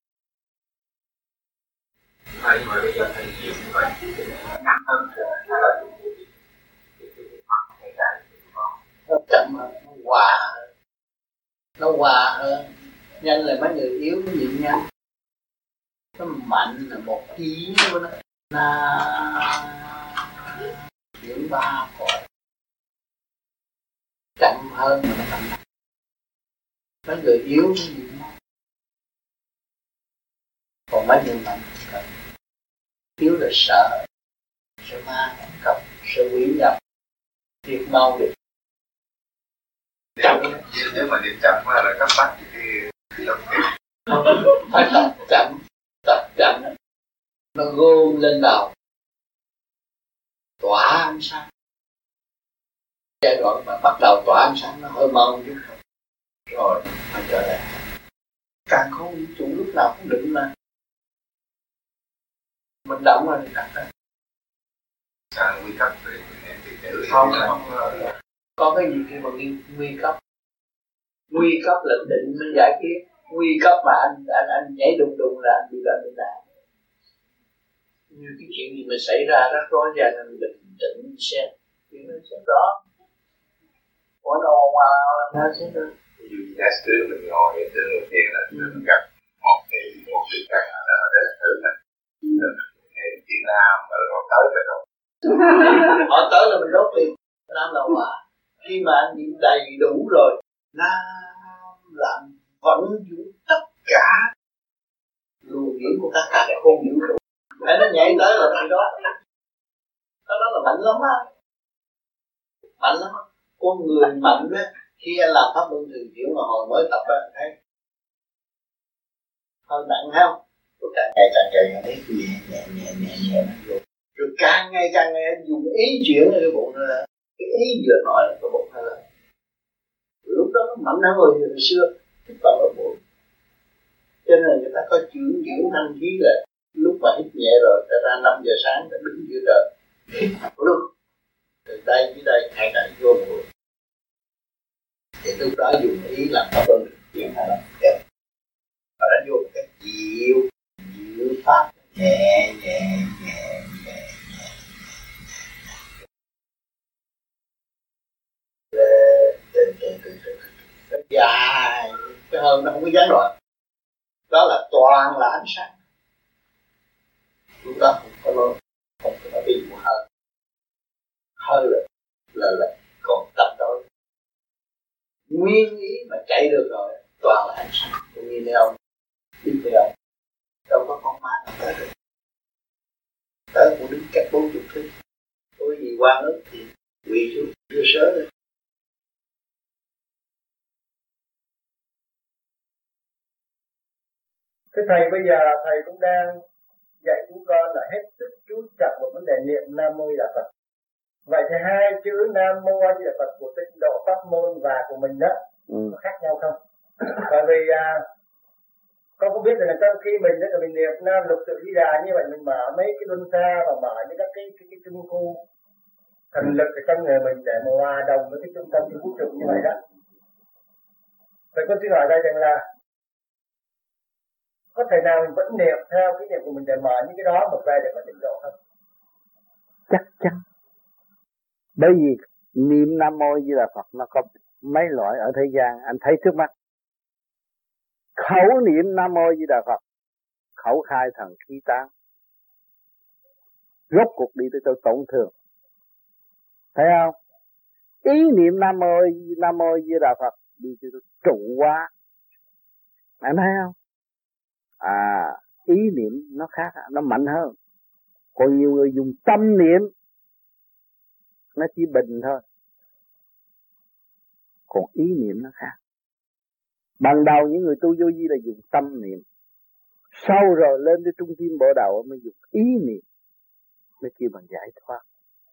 Thầy mà bây giờ thầy chịu như vậy nặng hơn hay là nó chậm hơn, nó hòa hơn, nó hòa hơn. Nhân là mấy người yếu nó nhịn nhanh, nó mạnh là một ý của nó là chuyển ba cõi, chậm hơn mà nó mạnh. Mấy người yếu nó nhịn nhanh, còn mấy người mạnh cần yếu là sợ, sợ ma hành cấp, sợ quỷ nhập, thiệt mau được. Nếu, nếu mà niệm chậm quá là các bác thì thì không kịp. Phải tập chậm, tập chậm nó gom lên đầu, tỏa ánh sáng. Giai đoạn mà bắt đầu tỏa ánh sáng nó hơi mau một chút rồi phải trở lại. Càng không vũ trụ lúc nào cũng định mà mình động là mình đặt ra. Càng nguy cấp thì niệm thì chữ không không có cái gì khi mà nguy, nguy cấp. Nguy cấp là định mới giải quyết. Nguy cấp mà anh anh anh nhảy đùng đùng là anh bị bệnh bị nạn. Như cái chuyện gì mà xảy ra rắc rối ra là mình định định xem chuyện nó sẽ rõ. Có đâu mà nó sẽ được. Ví dụ như giả sử mình ngồi ở trên đầu tiên là mình gặp một cái một cái căn là ở đây là thử này. Chị Nam mà rồi tới rồi đâu. Họ tới là mình đốt liền. Nam là quả. Khi mà anh niệm đầy đủ rồi, Nam làm vận dụng tất cả luồng điển của tất cả không vũ trụ. Để nó nhảy tới là cái đó. Cái đó là mạnh lắm á. Mạnh lắm á. Con người mạnh á, khi anh làm pháp luân thường chuyển mà hồi mới tập á, thấy hơi nặng không? Rồi càng ngày càng ngày thấy nhẹ nhẹ nhẹ nhẹ nhẹ rồi. Rồi càng ngày càng ngày dùng ý chuyển ở cái bụng nữa. Cái ý vừa nói là cái bụng hơi lên. Lúc đó nó mạnh hơn hồi, hồi xưa hít vào ở bụng. Cho nên người ta có chuyển chuyển năng khí là lúc mà hít nhẹ rồi ta ra năm giờ sáng ta đứng giữa trời hít luôn. Từ đây tới đây hai đại vô bụng. Thì lúc đó dùng ý làm pháp luân chuyển hay làm kẹp. Và nó vô một cách dịu, dịu pháp nhẹ nhẹ nhẹ nhẹ nhẹ. Lên từ từ từ từ nó dài, cái hơi nó không có gián đoạn. Đó là toàn là ánh sáng. Lúc đó không có lối, không có nói bị một hơi. Hơi là là là còn tập đó. Nguyên ý mà chạy được rồi, toàn là ánh sáng. Cũng như thế ông, đi theo ông, đâu có con ma nào tới được. Tới cũng đứng cách bốn chục thước. Có gì qua nước thì quỳ xuống, đưa sớ lên. Thưa Thầy, bây giờ Thầy cũng đang dạy chúng con là hết sức chú trọng vào vấn đề niệm Nam Mô Di Đà Phật. Vậy thì hai chữ Nam Mô Di Đà Phật của Tịnh Độ Pháp Môn và của mình đó ừ. có khác nhau không? Bởi vì à, con cũng biết là trong khi mình đó mình niệm Nam Lục Tự Di Đà như vậy, mình mở mấy cái luân xa và mở những các cái cái, cái trung khu thần lực ở trong người mình để mà hòa đồng với cái trung tâm vũ trụ như vậy đó. Vậy con xin hỏi đây rằng là có thể nào mình vẫn niệm theo cái niệm của mình để mở những cái đó một về để có tịnh độ không? Chắc chắn. Bởi vì niệm Nam Mô Di Đà Phật nó có mấy loại ở thế gian anh thấy trước mắt. Khẩu niệm Nam Mô Di Đà Phật, khẩu khai thần khí tán, rốt cuộc đi tới chỗ tổn thương, thấy không? Ý niệm Nam Mô Nam Mô Di Đà Phật đi tới chỗ trụ hóa, anh thấy không? À, ý niệm nó khác, nó mạnh hơn. Còn nhiều người dùng tâm niệm, nó chỉ bình thôi. Còn ý niệm nó khác. Ban đầu những người tu vô vi là dùng tâm niệm. Sau rồi lên tới trung tim bộ đầu mới dùng ý niệm, mới kêu bằng giải thoát.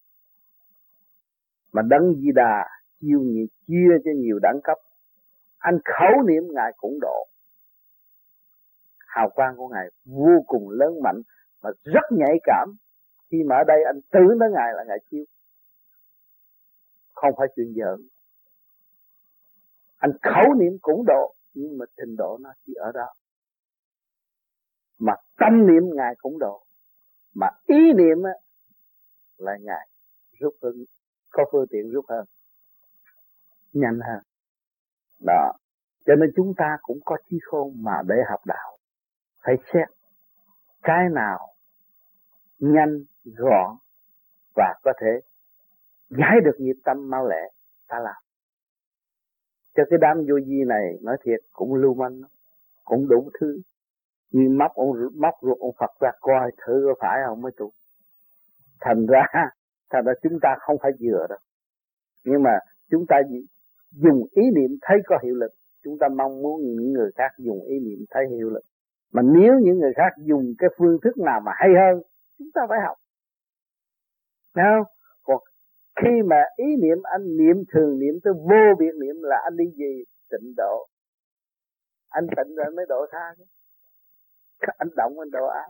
Mà Đấng Di Đà chiêu nhiều, chia cho nhiều đẳng cấp. Anh khẩu niệm Ngài cũng độ. Hào quang của Ngài vô cùng lớn mạnh mà rất nhạy cảm. Khi mà ở đây anh tưởng tới Ngài là Ngài chiêu, không phải chuyện giỡn. Anh khẩu niệm cũng độ, nhưng mà trình độ nó chỉ ở đó. Mà tâm niệm Ngài cũng độ, mà ý niệm á là Ngài rút hơn, có phương tiện rút hơn, nhanh hơn. Đó, cho nên chúng ta cũng có trí khôn mà để học đạo, phải xét cái nào nhanh, gọn và có thể giải được nghiệp tâm mau lẹ, ta làm. Cho cái đám vô vi này nói thiệt cũng lưu manh, cũng đủ thứ. như móc ông móc ruột ông Phật ra coi thử có phải không mới tu. Thành ra thành ra chúng ta không phải vừa đâu, nhưng mà chúng ta dùng ý niệm thấy có hiệu lực, chúng ta mong muốn những người khác dùng ý niệm thấy hiệu lực. Mà nếu những người khác dùng cái phương thức nào mà hay hơn, chúng ta phải học. Thấy không? Còn khi mà ý niệm anh niệm thường niệm tới vô biệt niệm là anh đi gì? Tịnh độ. Anh tịnh rồi mới độ tha chứ. Anh động anh độ ai?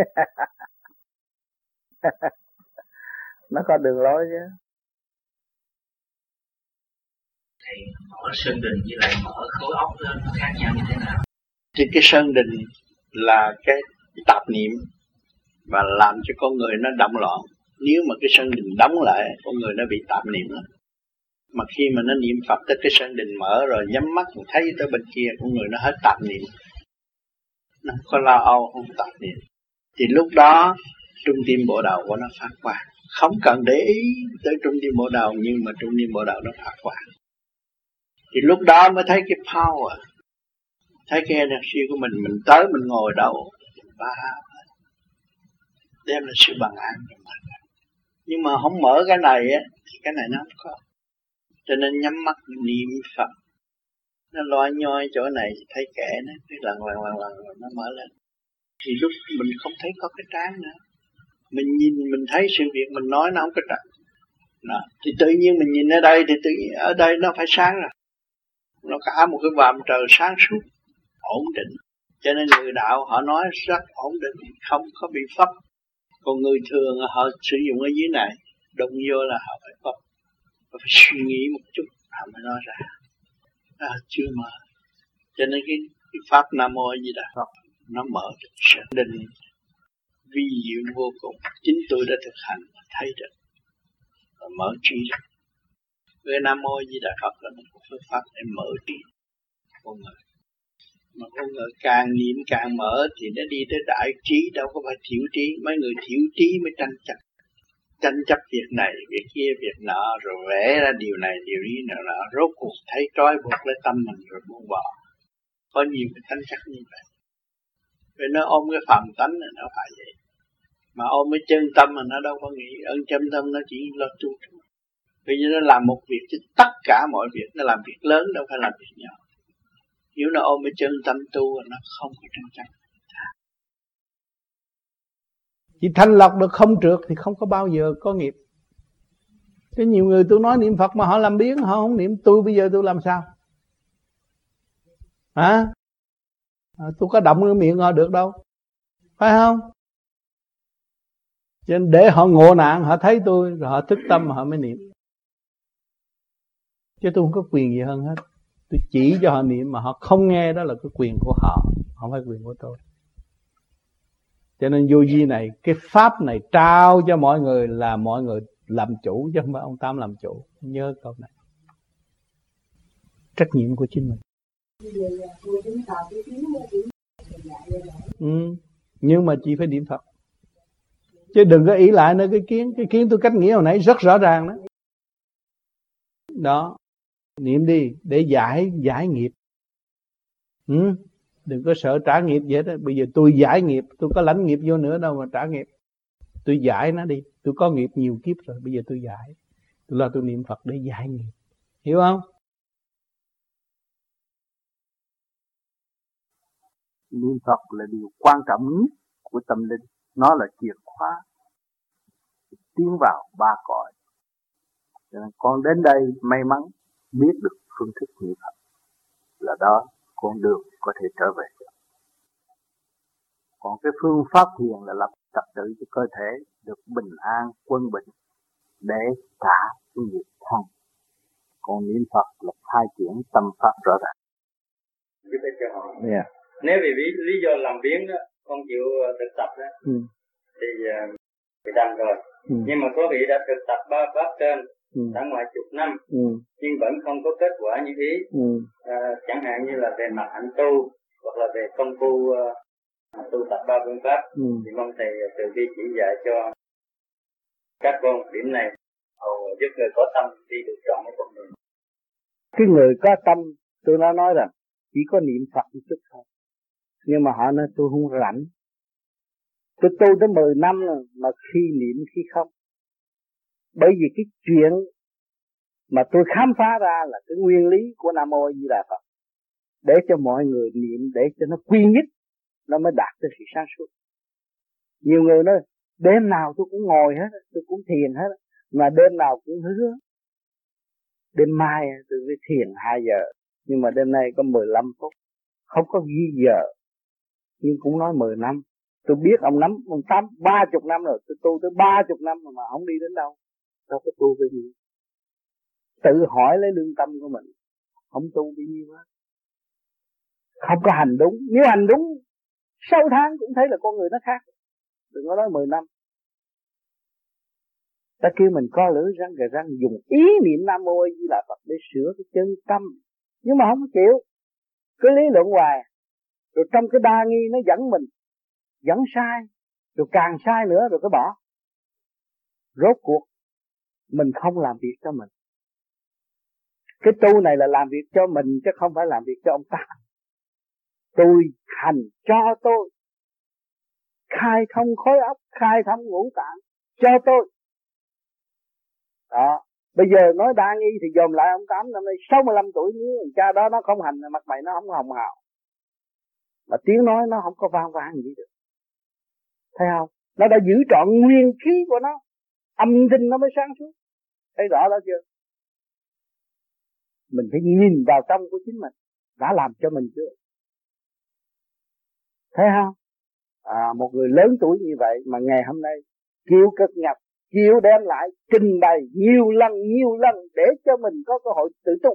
Nó có đường lối chứ. Thầy mở sơn đình với lại mở khối óc lên nó khác nhau như thế nào? Thì cái sơn đình là cái tạp niệm và làm cho con người nó động loạn. Nếu mà cái sơn đình đóng lại, con người nó bị tạp niệm lắm. Mà khi mà nó niệm Phật tới cái sơn đình mở rồi nhắm mắt thấy tới bên kia, con người nó hết tạp niệm, nó không có lo âu, không tạp niệm. Thì lúc đó trung tim bộ đầu của nó phát quang. Không cần để ý tới trung tim bộ đầu, nhưng mà trung tim bộ đầu nó phát quang. Thì lúc đó mới thấy cái power, thấy cái energy của mình. Mình tới mình ngồi đâu ba đem là sự bằng an cho mình. Nhưng mà không mở cái này á thì cái này nó không có. Cho nên nhắm mắt niệm Phật, nó loa nhoi chỗ này thấy kẻ nó cái lần lần lần lần nó mở lên. Thì lúc mình không thấy có cái trán nữa, mình nhìn mình thấy sự việc mình nói nó không có trật. Đó. Thì tự nhiên mình nhìn ở đây thì tự nhiên ở đây nó phải sáng rồi. Nó cả một cái vòm trời sáng suốt, ổn định. Cho nên người đạo họ nói rất ổn định, không có bị phấp. Còn người thường họ sử dụng ở dưới này, đụng vô là họ phải phấp, họ phải suy nghĩ một chút, họ mới nói ra. À, chưa mở. Cho nên cái, cái pháp Nam Mô gì đó, nó mở được sở định vi diệu vô cùng. Chính tôi đã thực hành và thấy được và mở trí được. Cái Nam Mô Di Đà Phật là một phương pháp để mở trí con người. Mà con người càng niệm càng mở thì nó đi tới đại trí, đâu có phải thiểu trí. Mấy người thiểu trí mới tranh chấp, tranh chấp việc này, việc kia, việc nọ, rồi vẽ ra điều này, điều ý nọ nọ, rốt cuộc thấy trói buộc lấy tâm mình rồi buông bỏ. Có nhiều cái tranh chấp như vậy. Vì nó ôm cái phàm tánh này nó phải vậy. Mà ôm cái chân tâm mà nó đâu có nghĩ, ơn chân tâm nó chỉ lo tu. Bây giờ nó làm một việc chứ tất cả mọi việc, nó làm việc lớn đâu phải làm việc nhỏ. Nếu nó ôm cái chân tâm tu nó không có tranh chấp. Chỉ thanh lọc được không trượt thì không có bao giờ có nghiệp. Cái nhiều người tôi nói niệm Phật mà họ làm biến, họ không niệm. Tôi bây giờ tôi làm sao? Hả? À, tôi có động cái miệng họ được đâu, phải không? Cho nên để họ ngộ nạn, họ thấy tôi rồi họ thức tâm họ mới niệm. Chứ tôi không có quyền gì hơn hết. Tôi chỉ cho họ niệm mà họ không nghe, đó là cái quyền của họ, không phải quyền của tôi. Cho nên vô vi này, cái pháp này trao cho mọi người là mọi người làm chủ, chứ không phải ông Tám làm chủ. Nhớ câu này. Trách nhiệm của chính mình. Ừ, nhưng mà chị phải niệm Phật. Chứ đừng có ý lại nữa cái kiến. Cái kiến tôi cách nghĩa hồi nãy rất rõ ràng đó. Đó. Niệm đi để giải giải nghiệp. Ừ, đừng có sợ trả nghiệp vậy đó. Bây giờ tôi giải nghiệp, tôi có lãnh nghiệp vô nữa đâu mà trả nghiệp. Tôi giải nó đi. Tôi có nghiệp nhiều kiếp rồi, bây giờ tôi giải. Tôi là tôi niệm Phật để giải nghiệp. Hiểu không? Niệm Phật là điều quan trọng nhất của tâm linh, nó là chìa khóa tiến vào ba cõi. Cho nên con đến đây may mắn biết được phương thức niệm Phật, là đó con đường có thể trở về. Còn cái phương pháp thiền là lập trật tự cho cơ thể được bình an, quân bình để trả cái nghiệp thân. Còn niệm Phật là khai triển tâm pháp rõ ràng. Giúp ích cho họ. Yeah. Nếu vì lý, lý do làm biến đó, con chịu thực tập đó, ừ. thì bị đành rồi. Ừ. Nhưng mà có vị đã thực tập ba pháp trên ừ. đã ngoài chục năm, ừ. nhưng vẫn không có kết quả như ý. Ừ. À, chẳng hạn như là về mặt hạnh tu hoặc là về công phu uh, tu tập ba phương pháp, ừ. thì mong thầy từ bi chỉ dạy cho các con điểm này, hầu giúp người có tâm đi được trọn cái con đường. Cái người có tâm, tôi đã nói rằng chỉ có niệm Phật một chút thôi, nhưng mà họ nói tôi không rảnh. Tôi tu tới mười năm rồi mà khi niệm khi không. Bởi vì cái chuyện mà tôi khám phá ra là cái nguyên lý của Nam Mô A Di Đà Phật, để cho mọi người niệm, để cho nó quy nhất, nó mới đạt tới sự sáng suốt. Nhiều người nói đêm nào tôi cũng ngồi hết, tôi cũng thiền hết, mà đêm nào cũng hứa đêm mai tôi mới thiền hai giờ, nhưng mà đêm nay có mười lăm phút, không có ghi giờ, nhưng cũng nói mười năm. Tôi biết ông nắm ông tám ba chục năm rồi, tôi tu tới ba chục năm mà không đi đến đâu, đâu có tu cái gì. Tự hỏi lấy lương tâm của mình, không tu bao nhiêu hết, không có hành đúng. Nếu hành đúng sáu tháng cũng thấy là con người nó khác, đừng có nói mười năm. Ta kêu mình co lưỡi răng gà răng, dùng ý niệm Nam Mô A Di Đà Phật để sửa cái chân tâm, nhưng mà không chịu, cứ lý luận hoài, rồi trong cái đa nghi nó dẫn mình, dẫn sai, rồi càng sai nữa rồi cứ bỏ. Rốt cuộc mình không làm việc cho mình. Cái tu này là làm việc cho mình chứ không phải làm việc cho ông ta. Tôi hành cho tôi, khai thông khối óc, khai thông ngũ tạng cho tôi. Đó, bây giờ nói đa nghi thì dòm lại ông Tám năm nay sáu mươi lăm tuổi, nếu cha đó nó không hành, mặt mày nó không hồng hào, mà tiếng nói nó không có vang vang gì được. Thấy không? Nó đã giữ trọn nguyên khí của nó, âm thanh nó mới sáng suốt. Thấy rõ đó chưa? Mình phải nhìn vào trong của chính mình, đã làm cho mình chưa? Thấy không? À, một người lớn tuổi như vậy mà ngày hôm nay chịu cực nhập, chịu đem lại trình bày nhiều lần nhiều lần để cho mình có cơ hội tự tu,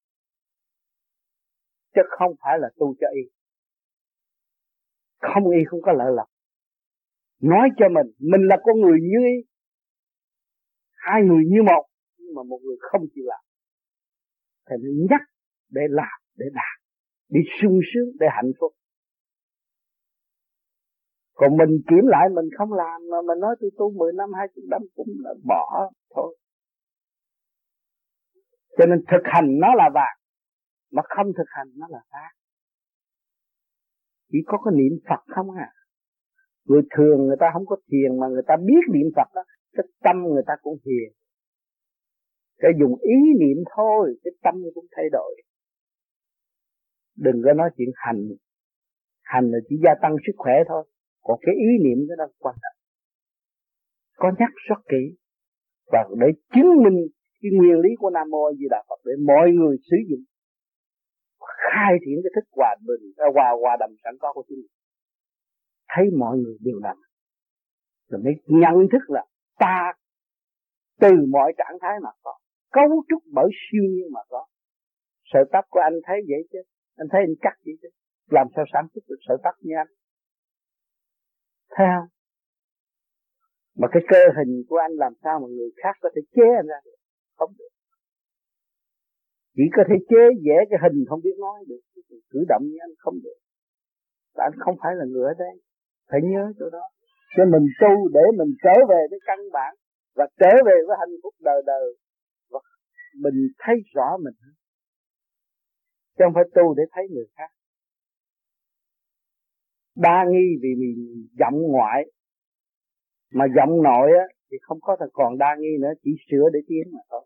chứ không phải là tu cho y. Không y không có lợi lộc. Nói cho mình, mình là con người như y, hai người như một, nhưng mà một người không chịu làm. Thì nó nhắc để làm, để đạt, để sung sướng, để hạnh phúc. Còn mình kiểm lại mình không làm mà mình nói tôi tu mười năm, hai mươi năm cũng là bỏ thôi. Cho nên thực hành nó là vàng, mà không thực hành nó là vàng. Chỉ có cái niệm Phật không à. Người thường người ta không có thiền mà người ta biết niệm Phật đó, cái tâm người ta cũng hiền. Cái dùng ý niệm thôi, cái tâm cũng thay đổi. Đừng có nói chuyện hành. Hành là chỉ gia tăng sức khỏe thôi. Còn cái ý niệm đó là quan trọng. Có nhắc rất kỹ. Và để chứng minh cái nguyên lý của Nam Mô A Di Đà Phật để mọi người sử dụng. Khai triển cái thức hòa bình, hòa hòa đầm sẵn có của chính mình. Thấy mọi người đều làm. Rồi mới nhận thức là ta từ mọi trạng thái mà có. Cấu trúc bởi siêu nhiên mà có. Sợi tóc của anh thấy vậy chứ. Anh thấy anh cắt vậy chứ. Làm sao sản xuất được sợi tóc như anh? Thấy không? Mà cái cơ hình của anh làm sao mà người khác có thể chế anh ra được? Không được. Chỉ có thể chế vẽ cái hình không biết nói được. Cử động như anh không được. Và anh không phải là người ở đây. Phải nhớ chỗ đó. Cho mình tu để mình trở về với căn bản. Và trở về với hạnh phúc đời đời. Và mình thấy rõ mình. Chứ không phải tu để thấy người khác. Đa nghi vì mình giọng ngoại. Mà giọng nội á thì không có thật còn đa nghi nữa. Chỉ sửa để tiến mà thôi.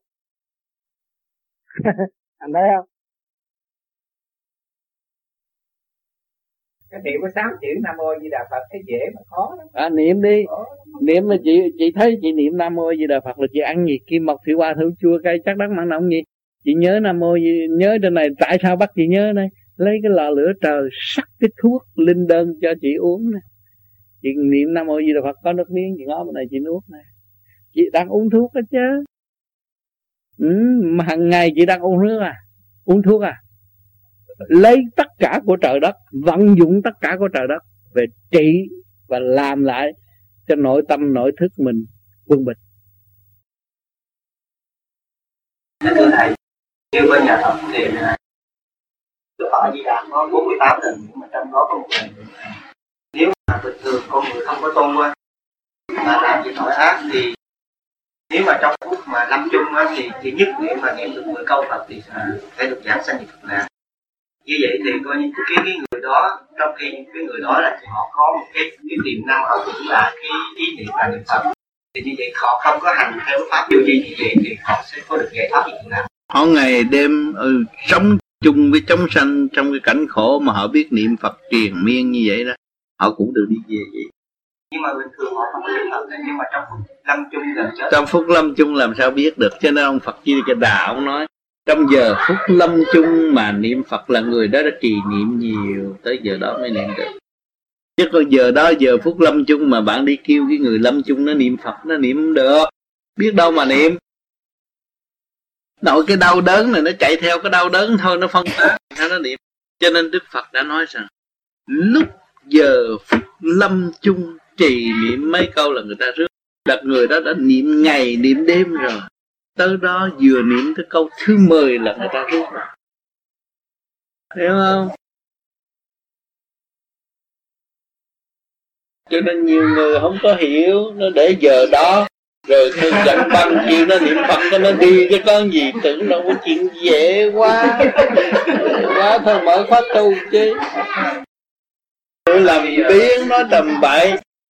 Anh thấy không? Cái niệm có sáu chữ Nam Mô Di Đà Phật cái dễ mà khó lắm. À, niệm đi. Niệm mà chị chị thấy chị niệm Nam Mô Di Đà Phật là chị ăn gì? Kim mộc thủy hoa thử chua cay chắc đắng mặn nồng gì? Chị nhớ Nam Mô Di, nhớ trên này tại sao bắt chị nhớ đây? Lấy cái lò lửa trời sắc cái thuốc linh đơn cho chị uống nè. Chị niệm Nam Mô Di Đà Phật có nước miếng chị ngó bên này chị nuốt nè. Chị đang uống thuốc đó chứ. Ừ, mà hàng ngày chị đang uống nước à? Uống thuốc à? Lấy tất cả của trời đất, vận dụng tất cả của trời đất về trị và làm lại cho nội tâm nội thức mình quân bình. Thưa thầy, như bên nhà Phật thì Đức Phật Di Đà có bốn mươi tám lần, nhưng mà trong đó có một lần nếu mà bình thường con người không có tôn qua mà làm việc tội ác thì nếu mà trong phút mà lâm chung á, thì thì nhất niệm mà niệm được mười câu Phật thì sẽ được giảng sanh về Phật lạc. Như vậy thì coi như cái cái người đó, trong khi cái người đó là họ có một cái cái tiềm năng họ cũng là cái ý niệm là niệm Phật, thì như vậy họ không có hành theo pháp vô vi như vậy thì họ sẽ có được giải thoát như thế nào? Họ ngày đêm ừ, sống chung với chúng sanh trong cái cảnh khổ mà họ biết niệm Phật triền miên như vậy đó, họ cũng được đi về vậy. Nhưng mà bình thường họ không có niệm Phật, nhưng mà trong phút lâm chung gần chết. Trong phút lâm chung làm sao biết được? Cho nên ông Phật Di Đà ông nói trong giờ phút lâm chung mà niệm Phật là người đó đã trì niệm nhiều, tới giờ đó mới niệm được. Chứ còn giờ đó giờ phút lâm chung mà bạn đi kêu cái người lâm chung nó niệm Phật, nó niệm không được, biết đâu mà niệm. Nội cái đau đớn này nó chạy theo cái đau đớn thôi, nó phân tán sao nó niệm. Cho nên Đức Phật đã nói rằng lúc giờ phút lâm chung trì niệm mấy câu là người ta rước, đặt người đó đã niệm ngày niệm đêm rồi, tới đó vừa niệm tới câu thứ mười là người ta rước rồi. Hiểu không? Cho nên nhiều người không có hiểu, nó để giờ đó rồi tôi chẳng băng kêu nó niệm Phật cho nó đi chứ có gì, tưởng đâu có chuyện dễ quá quá thôi mở khóa tu chứ. Tôi làm biến nói tầm bậy.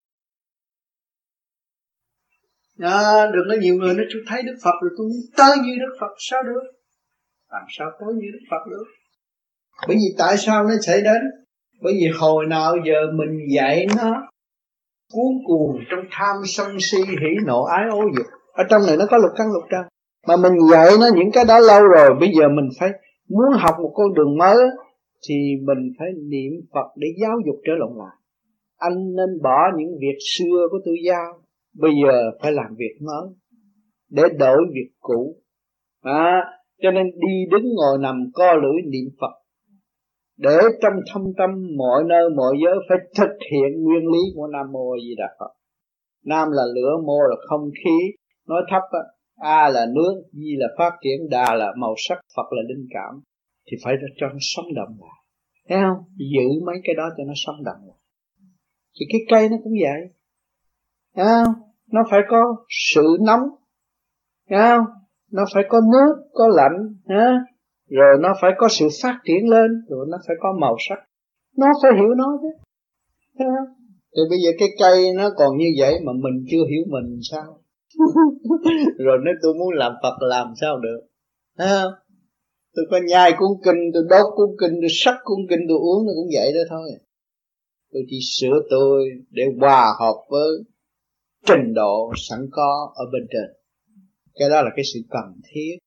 À, đừng có nhiều người nói tôi thấy Đức Phật rồi tôi muốn tới như Đức Phật, sao được? Làm sao tới như Đức Phật được? Bởi vì tại sao nó xảy đến? Bởi vì hồi nào giờ mình dạy nó cuốn cuồng trong tham sân si hỉ nộ ái ố dục. Ở trong này nó có lục căn lục trần, mà mình dạy nó những cái đó lâu rồi. Bây giờ mình phải muốn học một con đường mới thì mình phải niệm Phật để giáo dục trở lộn lại. Anh nên bỏ những việc xưa của tôi giao, bây giờ phải làm việc mới để đổi việc cũ. À, cho nên đi đứng ngồi nằm co lưỡi niệm Phật, để trong thâm tâm mọi nơi mọi giới phải thực hiện nguyên lý của Nam Mô A Di Đà Phật. Nam là lửa, mô là không khí, nói thấp á, A là nước, Di là phát triển, Đà là màu sắc, Phật là linh cảm, thì phải cho nó sống động lại. Thấy không? Giữ mấy cái đó cho nó sống động lại. Thì cái cây nó cũng vậy. Thấy không? Nó phải có sự nóng. Thấy không? Nó phải có nước, có lạnh. Ha? Rồi nó phải có sự phát triển lên, rồi nó phải có màu sắc. Nó phải hiểu nó chứ. Thấy không? Thì bây giờ cái cây nó còn như vậy mà mình chưa hiểu mình sao? Rồi nếu tôi muốn làm Phật làm sao được? Thấy không? Tôi có nhai cuốn kinh, tôi đốt cuốn kinh, tôi sắc cuốn kinh, tôi uống nó cũng vậy đó thôi. Tôi chỉ sửa tôi để hòa hợp với trình độ sẵn có ở bên trên. Cái đó là cái sự cần thiết.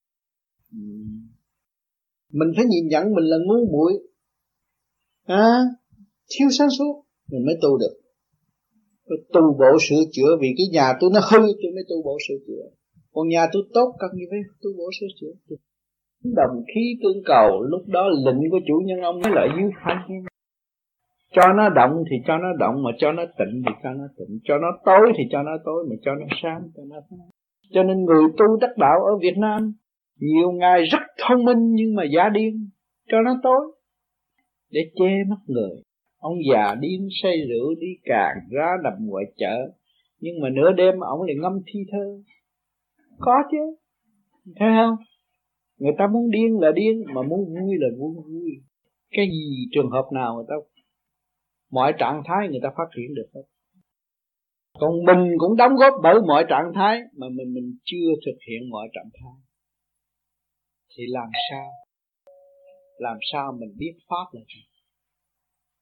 Mình phải nhìn nhận mình là ngu muội, à, thiếu sáng suốt, mình mới tu được. Tôi tu bộ sửa chữa, vì cái nhà tôi nó hư tôi mới tu bộ sửa chữa. Còn nhà tôi tốt cần gì phải tu bộ sửa chữa. Đồng khí tương cầu, lúc đó lệnh của chủ nhân ông mới lại dưới phanh. Cho nó động thì cho nó động, mà cho nó tịnh thì cho nó tịnh, cho nó tối thì cho nó tối, mà cho nó sáng cho nó sáng. Cho nên người tu đắc đạo ở Việt Nam nhiều ngài rất thông minh nhưng mà giả điên, cho nó tối để che mắt người. Ông già điên say rượu đi càng ra nằm ngoài chợ, nhưng mà nửa đêm ông lại ngâm thi thơ. Có chứ, thấy không? Người ta muốn điên là điên, mà muốn vui là vui vui. Cái gì trường hợp nào người ta, mọi trạng thái người ta phát triển được hết. Còn mình cũng đóng góp bởi mọi trạng thái, mà mình mình chưa thực hiện mọi trạng thái, thì làm sao làm sao mình biết pháp là gì?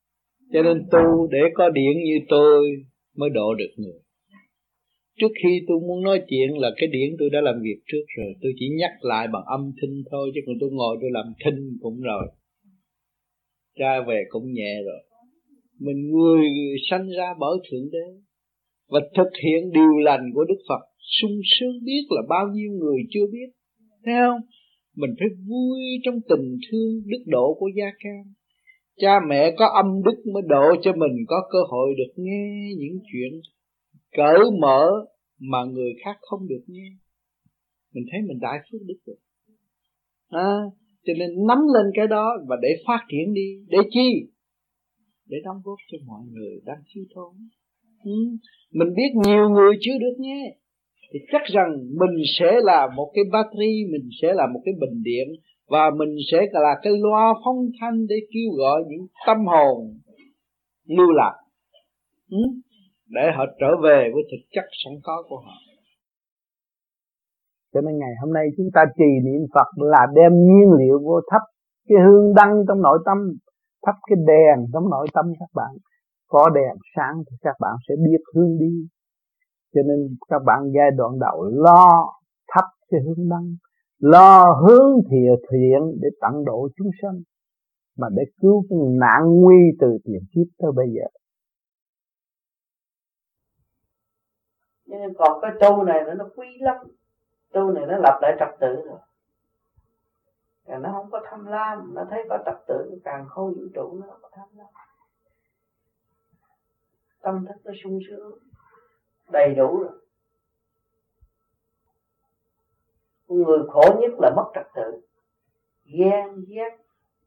Cho nên tu để có điển như tôi mới độ được người. Trước khi tôi muốn nói chuyện là cái điển tôi đã làm việc trước rồi. Tôi chỉ nhắc lại bằng âm thanh thôi, chứ còn tôi ngồi tôi làm thinh cũng rồi. Ra về cũng nhẹ rồi. Mình người sanh ra bởi Thượng Đế và thực hiện điều lành của Đức Phật, sung sướng biết là bao nhiêu người chưa biết. Thấy không? Mình phải vui trong tình thương đức độ của gia can. Cha mẹ có âm đức mới độ cho mình có cơ hội được nghe những chuyện cởi mở mà người khác không được nghe. Mình thấy mình đại phước đức rồi. À, cho nên nắm lên cái đó và để phát triển đi. Để chi? Để đóng góp cho mọi người đang thiếu thốn. Ừ. Mình biết nhiều người chưa được nghe, thì chắc rằng mình sẽ là một cái battery, mình sẽ là một cái bình điện, và mình sẽ là cái loa phong thanh để kêu gọi những tâm hồn lưu lạc, ừ? để họ trở về với thực chất sẵn có của họ. Cho nên ngày hôm nay chúng ta trì niệm Phật là đem nhiên liệu vô thắp cái hương đăng trong nội tâm, thắp cái đèn trong nội tâm các bạn. Có đèn sáng thì các bạn sẽ biết hướng đi. Cho nên các bạn giai đoạn đầu lo thắp cái hương đăng, lo hướng thiện thiện để tận độ chúng sanh, mà để cứu cái nạn nguy từ tiền kiếp tới bây giờ. Nhưng còn cái tu này nó nó quý lắm. Tu này nó lập lại trật tự rồi. Và nó không có tham lam, nó thấy có trật tự, càng không vũ trụ nó không có tham lam. Tâm thức nó sung sướng đầy đủ rồi. Người khổ nhất là mất trật tự, ghen ghét,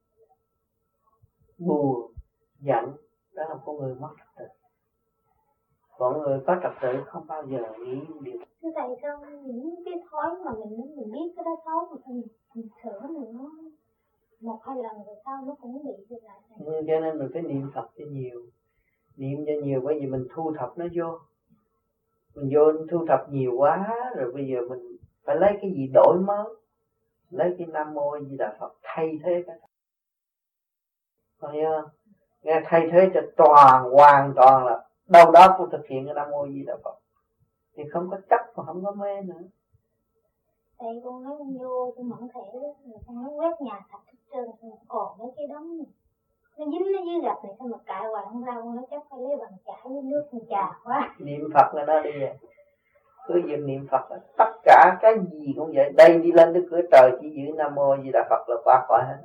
buồn, giận, đó là con người mất trật tự. Còn người có trật tự không bao giờ nghĩ điều. Thưa thầy, sao những cái thói mà mình mình biết cái đó xấu mà mình, mình sửa mình nó một hai lần rồi sau nó cũng bị như lại. Ừ, cho nên mình phải niệm Phật cho nhiều, niệm cho nhiều, bởi vì mình thu thập nó vô, mình vô thu thập nhiều quá rồi bây giờ mình phải lấy cái gì đổi mới, lấy cái Nam Mô A Di Đà Phật thay thế cái đó. Thấy không? Nghe thay thế cho toàn hoàn toàn là đâu đó cũng thực hiện cái Nam Mô A Di Đà Phật thì không có chấp và không có mê nữa. Tại con nói con vô tôi mẫn thể đó, con nói quét nhà sạch hết trơn, còn mấy cái đống này nó dính nó dưới gạch này sao mà cãi hoài không ra, con nói chắc phải lấy bằng chải với nước con trà quá. Niệm Phật là nó đi rồi. Cứ việc niệm Phật là tất cả cái gì cũng vậy. Đây đi lên tới cửa trời chỉ giữ Nam Mô A Di Đà Phật là qua khỏi hết.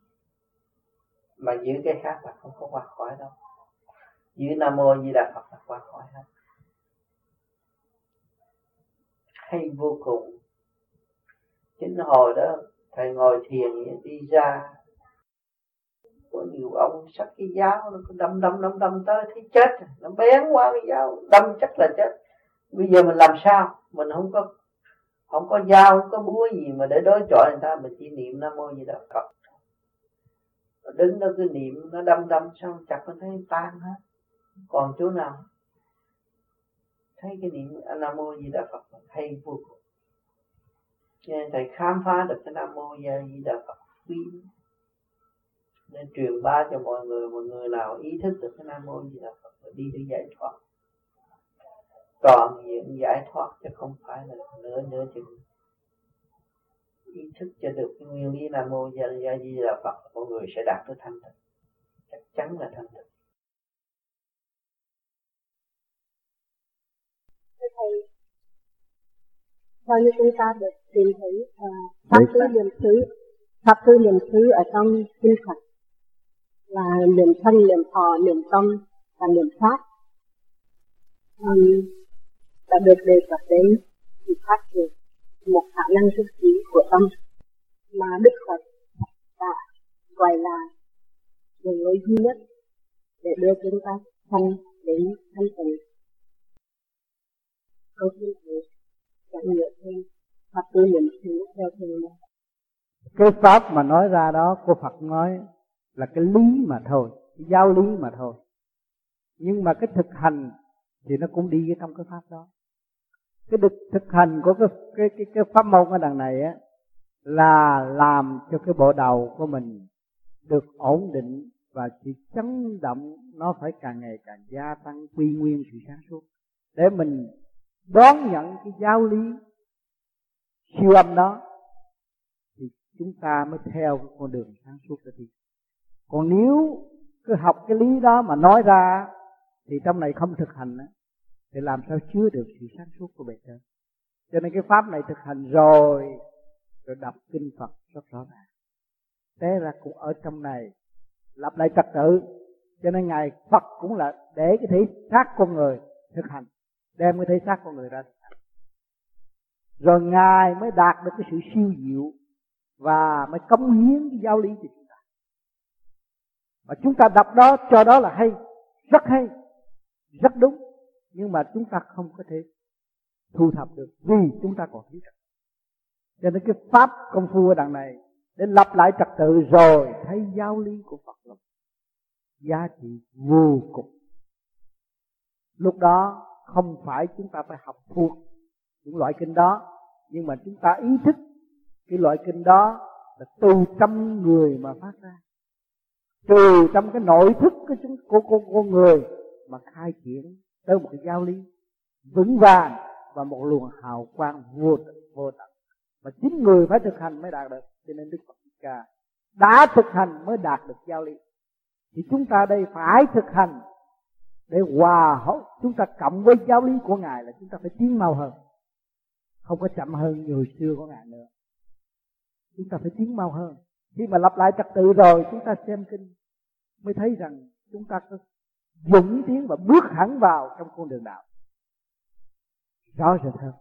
Mà giữ cái khác là không có qua khỏi đâu. Giữ Nam Mô A Di Đà Phật là qua khỏi hết. Hay vô cùng. Chính hồi đó thầy ngồi thiền đi ra, có nhiều ông xách cái giáo nó đâm đâm đâm đâm tới thấy chết, nó bén qua cái giáo đâm chắc là chết. Bây giờ mình làm sao? Mình không có không có dao, không có búa gì mà để đối chọi người ta, mình chỉ niệm Nam Mô A Di Đà Phật. Đứng đó cứ niệm, nó đâm đâm xong chặt nó thấy tan hết. Còn chỗ nào thấy cái niệm Nam Mô A Di Đà Phật hay vô cùng. Nên thầy khám phá được cái Nam Mô A Di Đà Phật quý, nên truyền bá cho mọi người, mọi người nào ý thức được cái Nam Mô A Di Đà Phật và đi tới giải thoát, toàn diện giải thoát chứ không phải là nữa nữa chừng. Ý thức cho được cái nguyên lý Nam Mô A Di Đà Phật, mọi người sẽ đạt tới thanh tịnh, chắc chắn là thanh tịnh. Thầy, bao nhiêu chúng ta được tìm thấy uh, pháp tứ niệm xứ, pháp tứ niệm xứ ở trong kinh Phật là niệm thân, niệm thọ, niệm tâm và niệm pháp, um, đã được đề cập đến thì phát triển một khả năng thức trí của tâm mà Đức Phật đã gọi là đường lối duy nhất để đưa chúng ta thân đến thanh tịnh. Câu xin thầy chẳng nhớ thêm pháp tứ niệm xứ theo thường này. Cái pháp mà nói ra đó của Phật nói là cái lý mà thôi, cái giáo lý mà thôi. Nhưng mà cái thực hành thì nó cũng đi trong cái pháp đó. Cái thực, thực hành của cái, cái, cái, cái pháp môn ở đằng này á là làm cho cái bộ đầu của mình được ổn định và sự chấn động nó phải càng ngày càng gia tăng quy nguyên sự sáng suốt để mình đón nhận cái giáo lý siêu âm đó, thì chúng ta mới theo cái con đường sáng suốt đó đi. Còn nếu cứ học cái lý đó mà nói ra thì trong này không thực hành thì làm sao chứa được sự sáng suốt của bề trên. Cho nên cái pháp này thực hành rồi rồi đọc kinh Phật rất rõ ràng. Thế là cũng ở trong này lập lại trật tự. Cho nên Ngài Phật cũng là để cái thể xác con người thực hành, đem cái thể xác con người ra thực hành. Rồi Ngài mới đạt được cái sự siêu diệu và mới cống hiến cái giáo lý cho chúng ta. Và chúng ta đọc đó cho đó là hay, rất hay, rất đúng. Nhưng mà chúng ta không có thể thu thập được vì chúng ta còn thiếu trật tự. Cho nên cái pháp công phu ở đằng này để lập lại trật tự rồi thấy giáo lý của Phật là giá trị vô cùng. Lúc đó không phải chúng ta phải học thuộc những loại kinh đó, nhưng mà chúng ta ý thức cái loại kinh đó là từ trong người mà phát ra, từ trong cái nội thức của chúng của con con người mà khai triển tới một cái giáo lý vững vàng và một luồng hào quang vô tận vô tận. Mà chính người phải thực hành mới đạt được. Cho nên Đức Phật Thích Ca đã thực hành mới đạt được giáo lý. Thì chúng ta đây phải thực hành để hòa hợp, chúng ta cộng với giáo lý của Ngài là chúng ta phải tiến mau hơn, không có chậm hơn như hồi xưa của Ngài nữa. Chúng ta phải tiến mau hơn. Khi mà lập lại trật tự rồi, chúng ta xem kinh mới thấy rằng chúng ta có dũng tiến và bước hẳn vào trong con đường đạo rõ rệt hơn.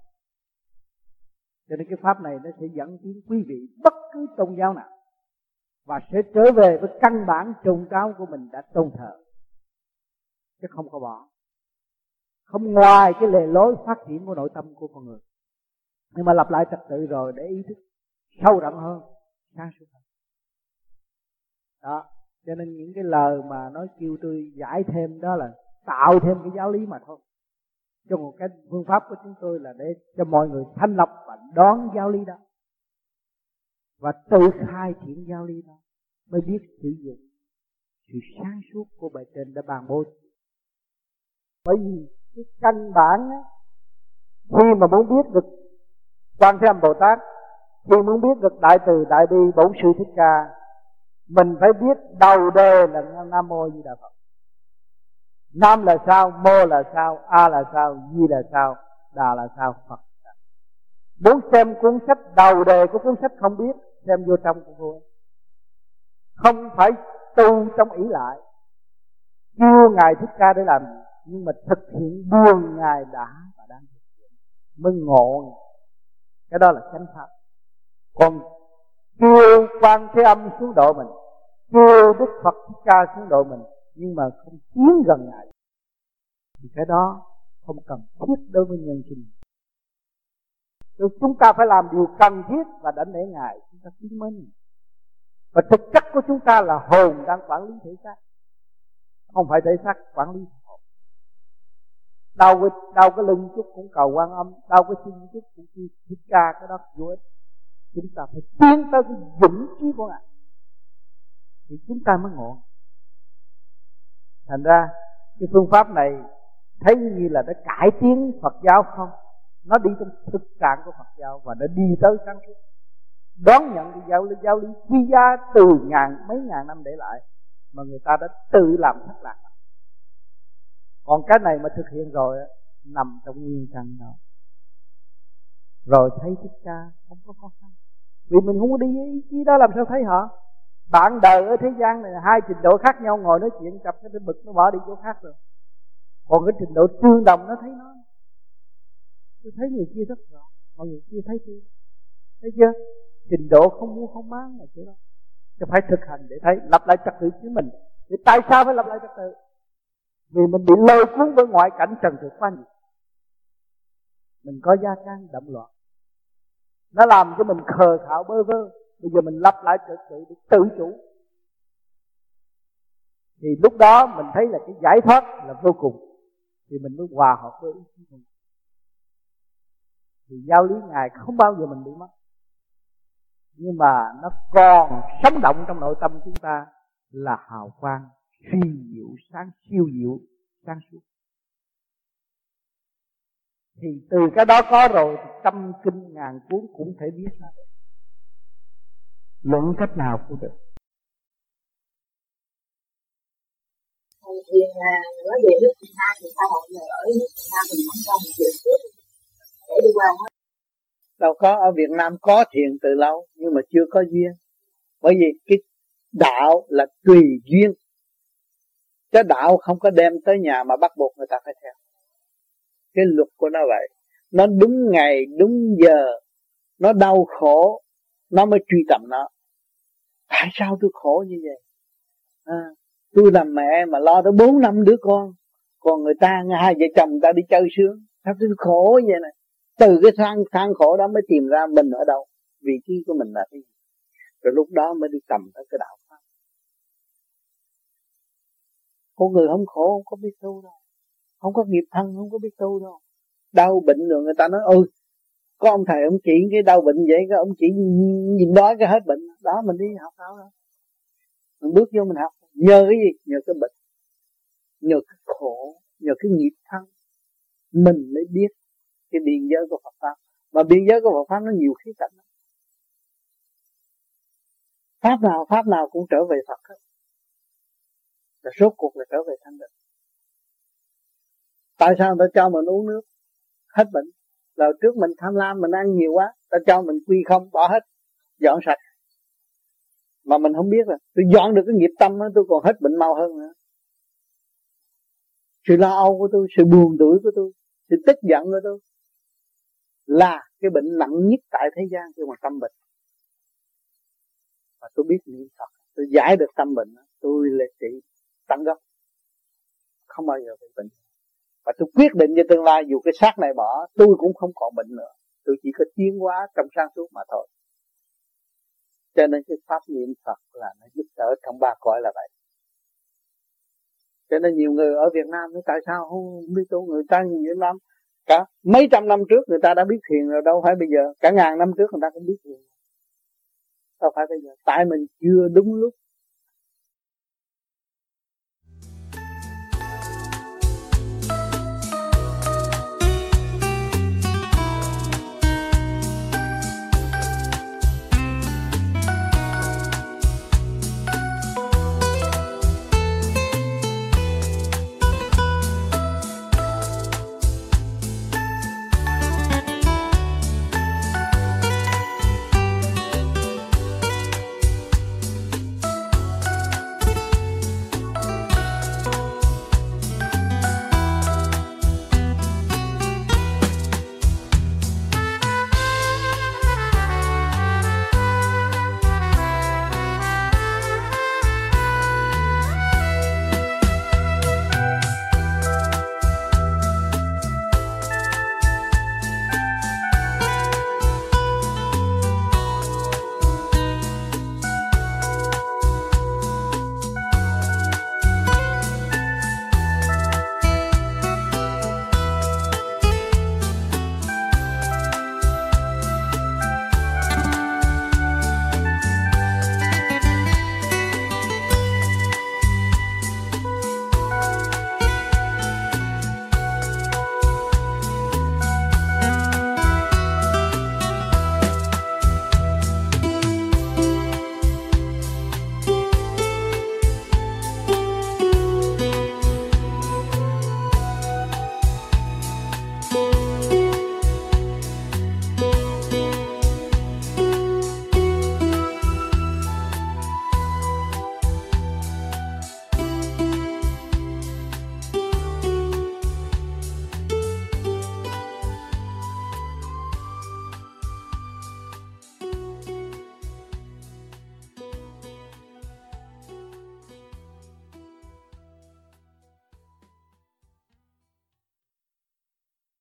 Cho nên cái pháp này nó sẽ dẫn tiến quý vị bất cứ tôn giáo nào và sẽ trở về với căn bản tôn giáo của mình đã tôn thờ, chứ không có bỏ. Không ngoài cái lề lối phát triển của nội tâm của con người, nhưng mà lập lại trật tự rồi để ý thức sâu rộng hơn, sáng suốt hơn. Đó, cho nên những cái lời mà nói kêu tôi giải thêm đó là tạo thêm cái giáo lý mà thôi. Cho một cái phương pháp của chúng tôi là để cho mọi người thanh lọc và đón giáo lý đó và tự khai triển giáo lý đó mới biết sử dụng sự sáng suốt của bề trên đã ban bố. Bởi vì cái căn bản á, khi mà muốn biết được Quan Thế Âm Bồ Tát, khi muốn biết được Đại Từ Đại Bi Bổn Sư Thích Ca, mình phải biết đầu đề là Nam Mô Di Đà Phật. Nam là sao, Mô là sao, A là sao, Di là sao, Đà là sao, Phật là sao. Muốn xem cuốn sách đầu đề của cuốn sách không biết, xem vô trong của cô ấy. Không phải tu trong ý lại, kêu Ngài Thích Ca để làm, nhưng mà thực hiện buông Ngài đã và đang thực hiện mới ngộ. Cái đó là chánh pháp. Còn kêu Quan Thế Âm xuống độ mình, kêu Đức Phật Thích Ca xuống độ mình, nhưng mà không tiến gần Ngài, thì cái đó không cần thiết đối với nhân sinh. Rồi chúng ta phải làm điều cần thiết và đảnh lễ Ngài, chúng ta tiến mến. Và thực chất của chúng ta là hồn đang quản lý thể xác, không phải thể xác quản lý hồn. Đau cái, đau cái lưng chút cũng cầu Quan Âm, đau cái chân chút cũng kêu Thích Ca, cái đó vô ích. Chúng ta phải tiến tới cái dũng chí của Ngài thì chúng ta mới ngộ. Thành ra cái phương pháp này thấy như là nó cải tiến Phật giáo không? Nó đi trong thực trạng của Phật giáo và nó đi tới sáng suốt, đón nhận cái giáo lý, giáo lý quý giá từ ngàn mấy ngàn năm để lại mà người ta đã tự làm thất lạc. Còn cái này mà thực hiện rồi nằm trong nguyên căn đó, rồi thấy Thích Ca không có khó khăn. Vì mình không có đi ý chí đó làm sao thấy họ. Bạn đời ở thế gian này hai trình độ khác nhau, ngồi nói chuyện cặp cái bực nó bỏ đi chỗ khác rồi. Còn cái trình độ tương đồng nó thấy nó. Tôi thấy người kia rất rõ, mọi người kia thấy tôi. Thấy chưa? Trình độ không mua không bán là chỗ đó. Chứ phải thực hành để thấy, lập lại trật tự chính mình. Vì tại sao phải lập lại trật tự? Vì mình bị lôi cuốn với ngoại cảnh trần thực quá nhiều. Mình có gia can đậm loạn, nó làm cho mình khờ khạo bơ vơ. Bây giờ mình lập lại trật tự để tự chủ, thì lúc đó mình thấy là cái giải thoát là vô cùng, thì mình mới hòa hợp với ý chí của mình. Thì giáo lý Ngài không bao giờ mình bị mất, nhưng mà nó còn sống động trong nội tâm chúng ta là hào quang phi diệu sáng siêu diệu sáng suốt. Thì từ cái đó có rồi thì trăm kinh ngàn cuốn cũng thể biết ra được. Luận cách nào cũng được. Thiền là nói về nước Việt Nam thì sao họ nhờ ở nước Việt Nam mình không cho mình chuyện trước để đi qua hết. Đâu có, ở Việt Nam có thiền từ lâu nhưng mà chưa có duyên. Bởi vì cái đạo là tùy duyên. Cái đạo không có đem tới nhà mà bắt buộc người ta phải theo. Cái luật của nó vậy. Nó đúng ngày, đúng giờ, nó đau khổ, nó mới truy tầm nó. Tại sao tôi khổ như vậy? À, tôi làm mẹ mà lo tới bốn năm đứa con, còn người ta, hai vợ chồng người ta đi chơi sướng. Sao tôi khổ như vậy này? Từ cái than, than khổ đó mới tìm ra mình ở đâu, vị trí của mình là cái gì. Rồi lúc đó mới đi tầm tới cái đạo pháp. Con người không khổ không có biết tu đâu, không có nghiệp thân không có biết tu đâu. Đau bệnh rồi người ta nói ôi có ông thầy ông chỉ cái đau bệnh vậy, cái ông chỉ nhìn đó cái hết bệnh. Đó mình đi học sao đó, mình bước vô mình học. Nhờ cái gì? Nhờ cái bệnh, nhờ cái khổ, nhờ cái nghiệp thân mình mới biết cái biên giới của Phật pháp. Mà biên giới của Phật pháp nó nhiều khía cạnh. Pháp nào pháp nào cũng trở về Phật hết. Là rốt cuộc là trở về thanh định. Tại sao người ta cho mình uống nước hết bệnh? Là trước mình tham lam mình ăn nhiều quá, ta cho mình quy không bỏ hết, dọn sạch. Mà mình không biết là tôi dọn được cái nghiệp tâm đó, tôi còn hết bệnh mau hơn nữa. Sự lo âu của tôi, sự buồn tủi của tôi, sự tức giận của tôi là cái bệnh nặng nhất tại thế gian, cái mà tâm bệnh. Và tôi biết niệm Phật, tôi giải được tâm bệnh, tôi là trị tận gốc, không bao giờ bị bệnh. Và tôi quyết định cho tương lai dù cái xác này bỏ, tôi cũng không còn bệnh nữa. Tôi chỉ có tiến hóa trong sáng suốt mà thôi. Cho nên cái pháp niệm Phật là nó giúp đỡ trong ba cõi là vậy. Cho nên nhiều người ở Việt Nam nói tại sao không biết tu, người ta nhiều Việt Nam cả mấy trăm năm trước người ta đã biết thiền rồi, đâu phải bây giờ. Cả ngàn năm trước người ta cũng biết thiền. Đâu phải bây giờ. Tại mình chưa đúng lúc,